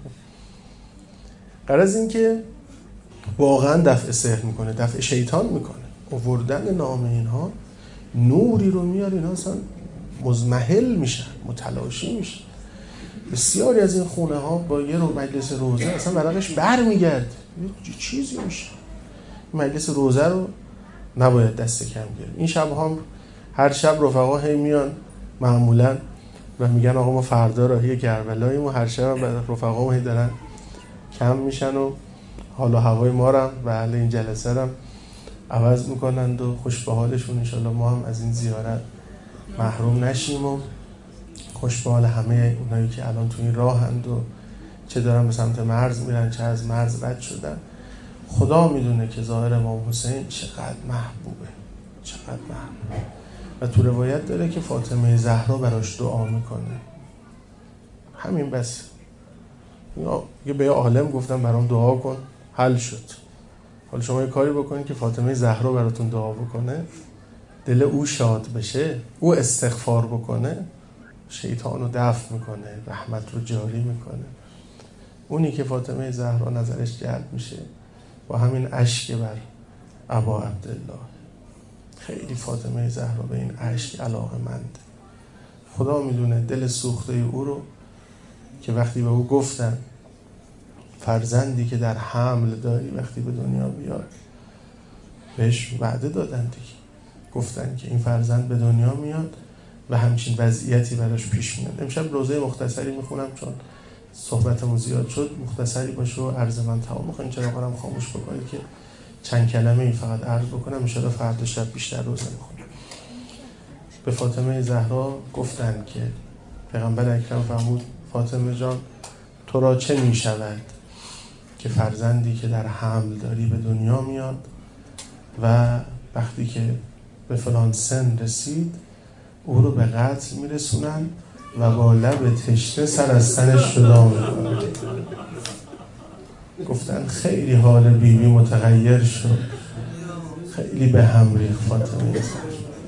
غرض این که واقعا دفع سحر میکنه، دفع شیطان میکنه. آوردن نام اینها نوری رو میاره، اینا اصلا مزمحل میشن، متلاشی میشن. بسیاری از این خونه ها با یه مجلس روزه اصلا ورقش برمیگرده، چیزی میشه. مجلس روزه رو نباید دست کم گیریم. این شب هم هر شب رفقا هی میان معمولا و میگن آقا ما فردا راهی کربلاییم و هر شب رفقا هی دارن کم میشن و حال و هوای ما رو و اهل این جلسه رو عوض میکنند و خوش به حالشون. انشالله ما هم از این زیارت محروم نشیم و خوش به حال همه اونایی که الان تو این راهند و چه دارن به سمت مرز میرن چه از مرز رد شدن. خدا میدونه که ظاهر امام حسین چقدر محبوبه، چقدر محبوبه. و تو روایت داره که فاطمه زهرا براش دعا میکنه. همین بس. یه به عالم گفتم برام دعا کن، حل شد. حالا شما یه کاری بکنید که فاطمه زهرا براتون دعا بکنه، دل او شاد بشه، او استغفار بکنه، شیطان رو دفع میکنه، رحمت رو جاری میکنه. اونی که فاطمه زهرا نظرش جلب میشه با همین اشک بر ابا عبدالله. خیلی فاطمه زهرا به این اشک علاقه‌مند. خدا میدونه دل سوخته او رو که وقتی به او گفتن فرزندی که در حمل داری وقتی به دنیا بیاد، بهش وعده دادن دیگه، گفتن که این فرزند به دنیا میاد و همچین وضعیتی براش پیش میاد. امشب روزه مختصری میخونم چون صحبتمون زیاد شد، مختصری باشه و عرض من تمام میخواین چرا قرارم خاموش بکنید که چند کلمه این فقط عرض بکنم، ان شاءالله فردا شب بیشتر روزه میخونم. به فاطمه زهرا گفتن که پیغمبر اکرم فرمود فاطمه جان تو را چه میشود که فرزندی که در حمل داری به دنیا میاد و وقتی که به فلان سن رسید او رو به قتل میرسونن و با لب تشنه سر از تنش جدا میکنن. گفتن خیلی حال بیبی متغیر شد، خیلی به هم ریخت فاطمه زهرا.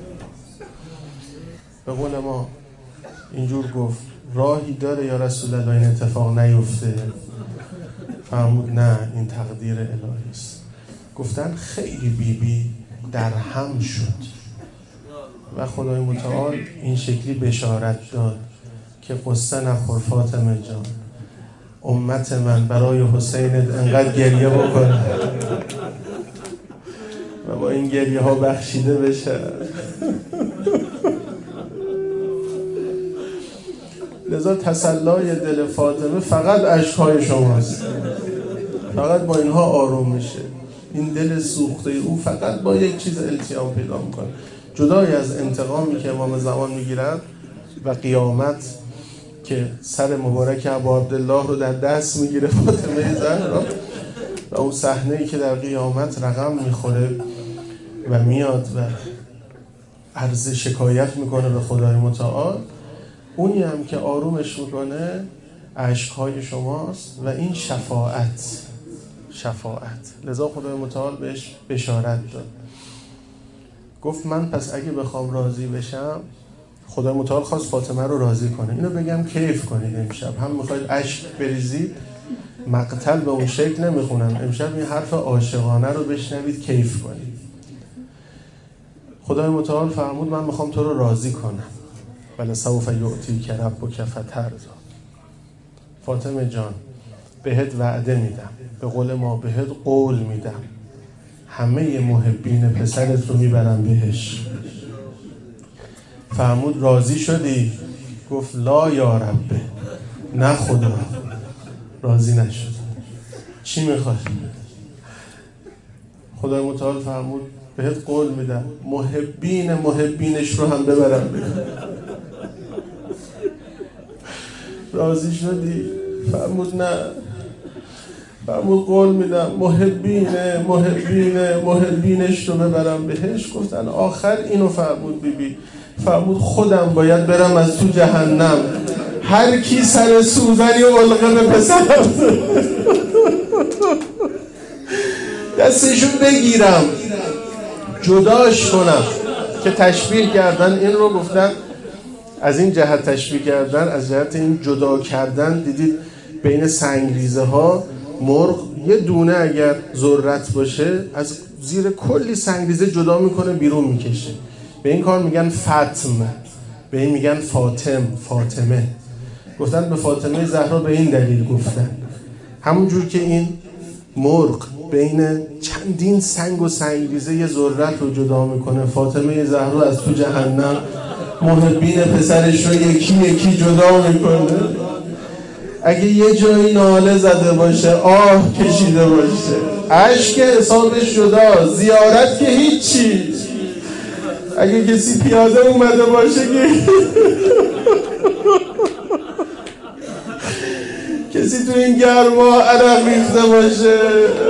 به قول ما اینجور گفت راهی داره یا رسول الله این اتفاق نیفته؟ فرمود نه این تقدیر الهی است. گفتن خیلی بیبی در هم شد و خدای متعال این شکلی بشارت داد که قصه نخور فاطمه جان، امت من برای حسین انقدر گریه بکنه و با این گریه ها بخشیده بشه. لذا تسلای دل فاطمه فقط اشک‌های شماست، فقط با اینها آروم میشه. این دل سوخته او فقط با یک چیز التیام پیدا میکنه، جدای از انتقامی که امام زمان میگیرن و قیامت که سر مبارک ابا عبدالله رو در دست میگیره فاطمه زهرا و اون صحنه‌ای که در قیامت رقم میخوره و میاد و عرض شکایت میکنه به خدای متعال، اونی هم که آرومش میکنه اشک‌های شماست و این شفاعت. لذا خدای متعال بهش بشارت داد. گفت من پس اگه بخوام راضی بشم، خدای متعال خواست فاطمه رو راضی کنه. اینو بگم کیف کنید امشب، هم میخواید اشک بریزید، مقتل به اون شکل نمیخونم، امشب این حرف عاشقانه رو بشنوید کیف کنید. خدای متعال فرمود من میخوام تو رو راضی کنم. ولسوف یعطیک ربک فترضی. فاطمه جان بهت وعده میدم، به قول ما بهت قول میدم، همه محبین پسرت رو میبرم بهش. فرمود راضی شدی؟ گفت لا یا ربه، نه خدا، راضی نشد. چی میخوای؟ خدای متعال فرمود بهت قول میدم محبینش رو هم ببرم بهش. راضی شدی؟ فرمود نه. فرمود قول میدم محبینش رو ببرم بهش. گفتن آخر اینو فرمود بیبی. فرمود خودم باید برم از تو جهنم، هر کی سر سوزنی و علقه به پسرم دستشون بگیرم جداش کنم. که تشبیه کردن این رو گفتن از این جهت تشبیه کردن، از جهت این جدا کردن. دیدید بین سنگریزه ها مرغ یه دونه اگر ذرت باشه از زیر کلی سنگریزه جدا میکنه بیرون میکشه. به این کار میگن فتم، به این میگن فاطمه. گفتن به فاطمه زهرا به این دلیل گفتن، همون جور که این مرغ بین چندین سنگ و سنگریزه یه ذرت رو جدا میکنه، فاطمه زهرا از تو جهنم محبین پسرش رو یکی یکی جدا میکنه. اگه یه جایی ناله زده باشه، آه کشیده باشه، اشک حسابش جدا، زیارت که هیچی. اگه کسی پیاده اومده باشه که کسی تو این گرما عرق ریخته باشه،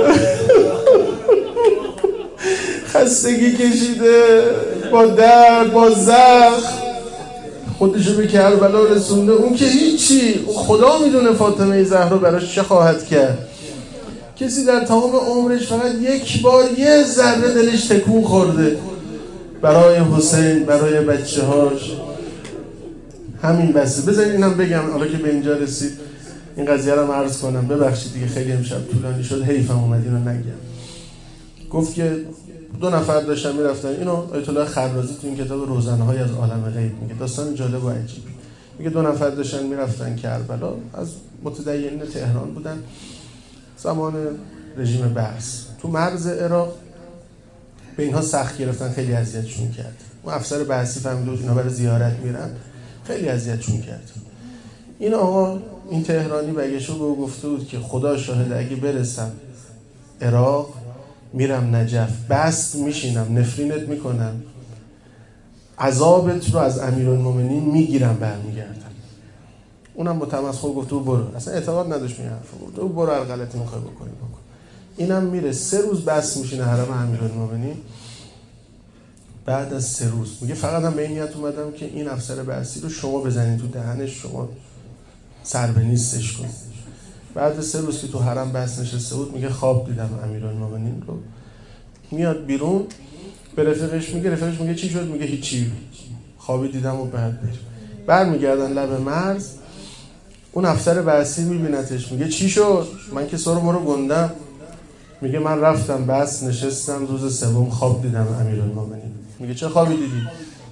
خستگی کشیده، با درد با زخم خودشو به کربلا رسونده، اون که هیچی. خدا میدونه فاطمه زهرا براش چه خواهد کرد. کسی در تمام عمرش فقط یک بار یه ذره دلش تکون خورده برای حسین، برای بچه هاش، همین بسه. بذارید اینم بگم حالا که به اینجا رسید این قضیه رو عرض کنم. ببخشید دیگه خیلی امشب طولانی شد، حیفم اومد اینو نگم. گفت که 2 نفر داشتن میرفتن، اینو آیت الله خرازی تو این کتاب روزنه‌های از عالم غیب میگه، داستان جالب و عجیبی. میگه 2 نفر داشتن میرفتن کربلا، از متدینین تهران بودن، زمان رژیم بعث. تو مرز عراق به اینها سخت گرفتن، خیلی اذیتشون کرد. اون افسر بعثی فهمیده بود اینا برای زیارت میرن، خیلی اذیتشون کرد. این آقا این تهرانی بگشو به او گفته بود که خدا شاهد اگه برسم عراق میرم نجف، بست میشینم، نفرینت میکنم، عذابت رو از امیرالمومنین میگیرم برمیگردم. اونم متمسخر گفت او برو، اصلا اعتقاد نداشت میگه حرفو، گفت او برو هر غلطی میخوای بکنی بکن. اینم میره 3 روز بس میشینه حرم امیرالمومنین. بعد از 3 روز میگه فقط هم به این نیت اومدم که این افسر بعثی رو شما بزنید تو دهنش، شما سر به نیستش کنید. بعد از 3 روز که تو حرم بس نشسته بود میگه خواب دیدم امیرالمومنین رو. میاد بیرون به رفیقش میگه چی شد؟ میگه هیچی، خوابی دیدم و بعد بریم. برمیگردن لب مرز، اون افسر بعثی میبینتش، میگه چی شد؟ من که سر ما رو گندم. میگه من رفتم بس نشستم، روز 3 خواب دیدم امیرالمومنین. میگه چه خوابی دیدی؟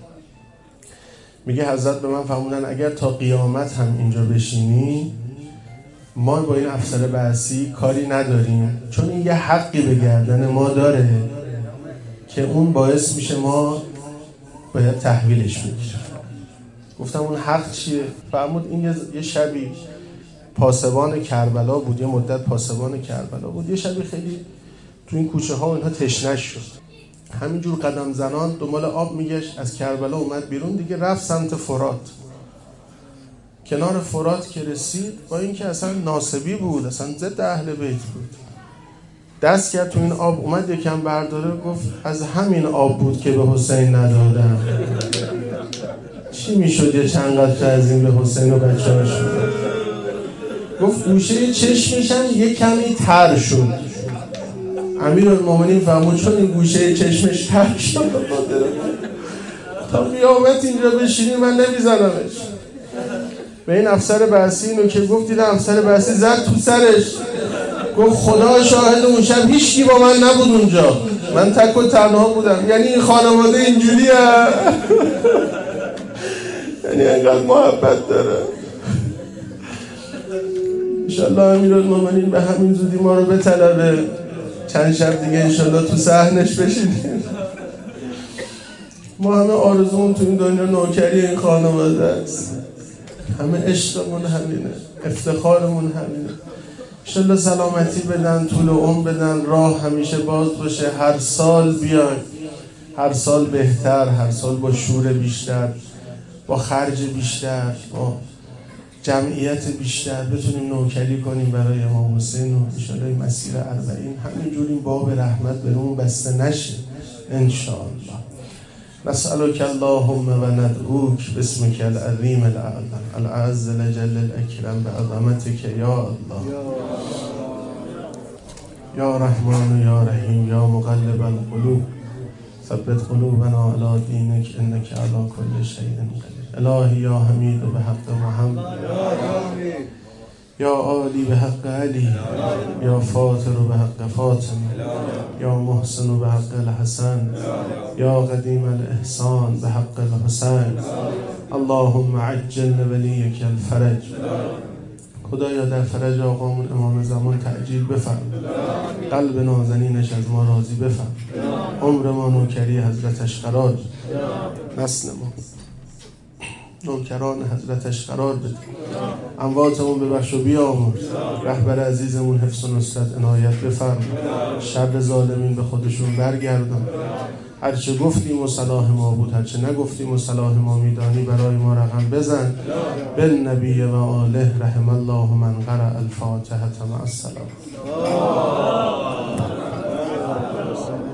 میگه حضرت به من فرمودن اگر تا قیامت هم اینجا بشینی ما با این افسر بعثی کاری نداریم، چون این یه حقی به گردن ما داره که اون باعث میشه ما باید تحویلش بگیریم. گفتم اون حق چیه؟ فرمود این یه شبی پاسبان کربلا بود، یه مدت پاسبان کربلا بود، یه شبی خیلی تو این کوچه ها اینها تشنش شد، همینجور قدم زنان دنبال آب میگشت، از کربلا اومد بیرون دیگه، رفت سمت فرات. کنار فرات که رسید، با اینکه اصلا ناسبی بود، اصلا ضد اهل بیت بود، دست کرد تو این آب، اومد یکم برداره، گفت از همین آب بود که به حسین ندادم. چی میشد یه چند قطره از این به حسین و بچه هاش میداد. گفت گوشه چشمش هم یه کمی تر شد. امیرالمومنین فرمود چون این گوشه چشمش تر شد تا قیامت اینجا بشینی من نمیزنمش. به این افسر بعثی اینو که گفت دیدم افسر بعثی زد تو سرش، گفت خدا شاهد اون شب هیچکی با من نبود اونجا، من تک و تنها بودم. یعنی این خانواده اینجوریه، یعنی اینقدر محبت داره. انشالله امیرالمومنین به همین زودی ما رو بطلبه، چند شب دیگه انشالله تو صحنش بشینیم. ما همه آرزومون تو این دنیا نوکری این خانواده است، همه عشقمون همینه، افتخارمون همینه. انشالله سلامتی بدن، طول عمر بدن، راه همیشه باز باشه، هر سال بیاین، هر سال بهتر، هر سال با شور بیشتر، با خرج بیشتر، با جمعیت بیشتر بتونیم نوکری کنیم برای امام حسین و انشالله این مسیر 40 همینجور این باب رحمت برامون بسته نشه انشالله. نسألك اللهم و ندعوک باسمك العظیم الاعظم الأعز الجل الأكرم بعظمتك یا الله یا رحمان یا رحیم یا مقلب القلوب ثبت قلوبنا علی دینک انک علی کل شیء قدیر. الهی یا حمید به حق محمد، یا عالی به حق علی، یا فاطر به حق فاطمه، یا محسن به حق الحسن، یا قدیم الاحسان به حق الحسین. اللهم عجل لولیک الفرج. خدایا در فرج آقامون امام زمان تعجیل بفرما، قلب نازنینش از ما راضی بفرما، عمر ما نوکری حضرتش قرار بده، نسل ما نوکران حضرتش قرار بده، امواتمون ببخش و بیامرز، رهبر عزیزمون حفظ و نصرت عنایت بفرما، شر ظالمین به خودشون برگردان. هرچه گفتیم و صلاح ما بود، هرچه نگفتیم و صلاح ما میدانی برای ما رقم بزن. بالنبی و آله رحم الله من قرأ الفاتحة مع السلام.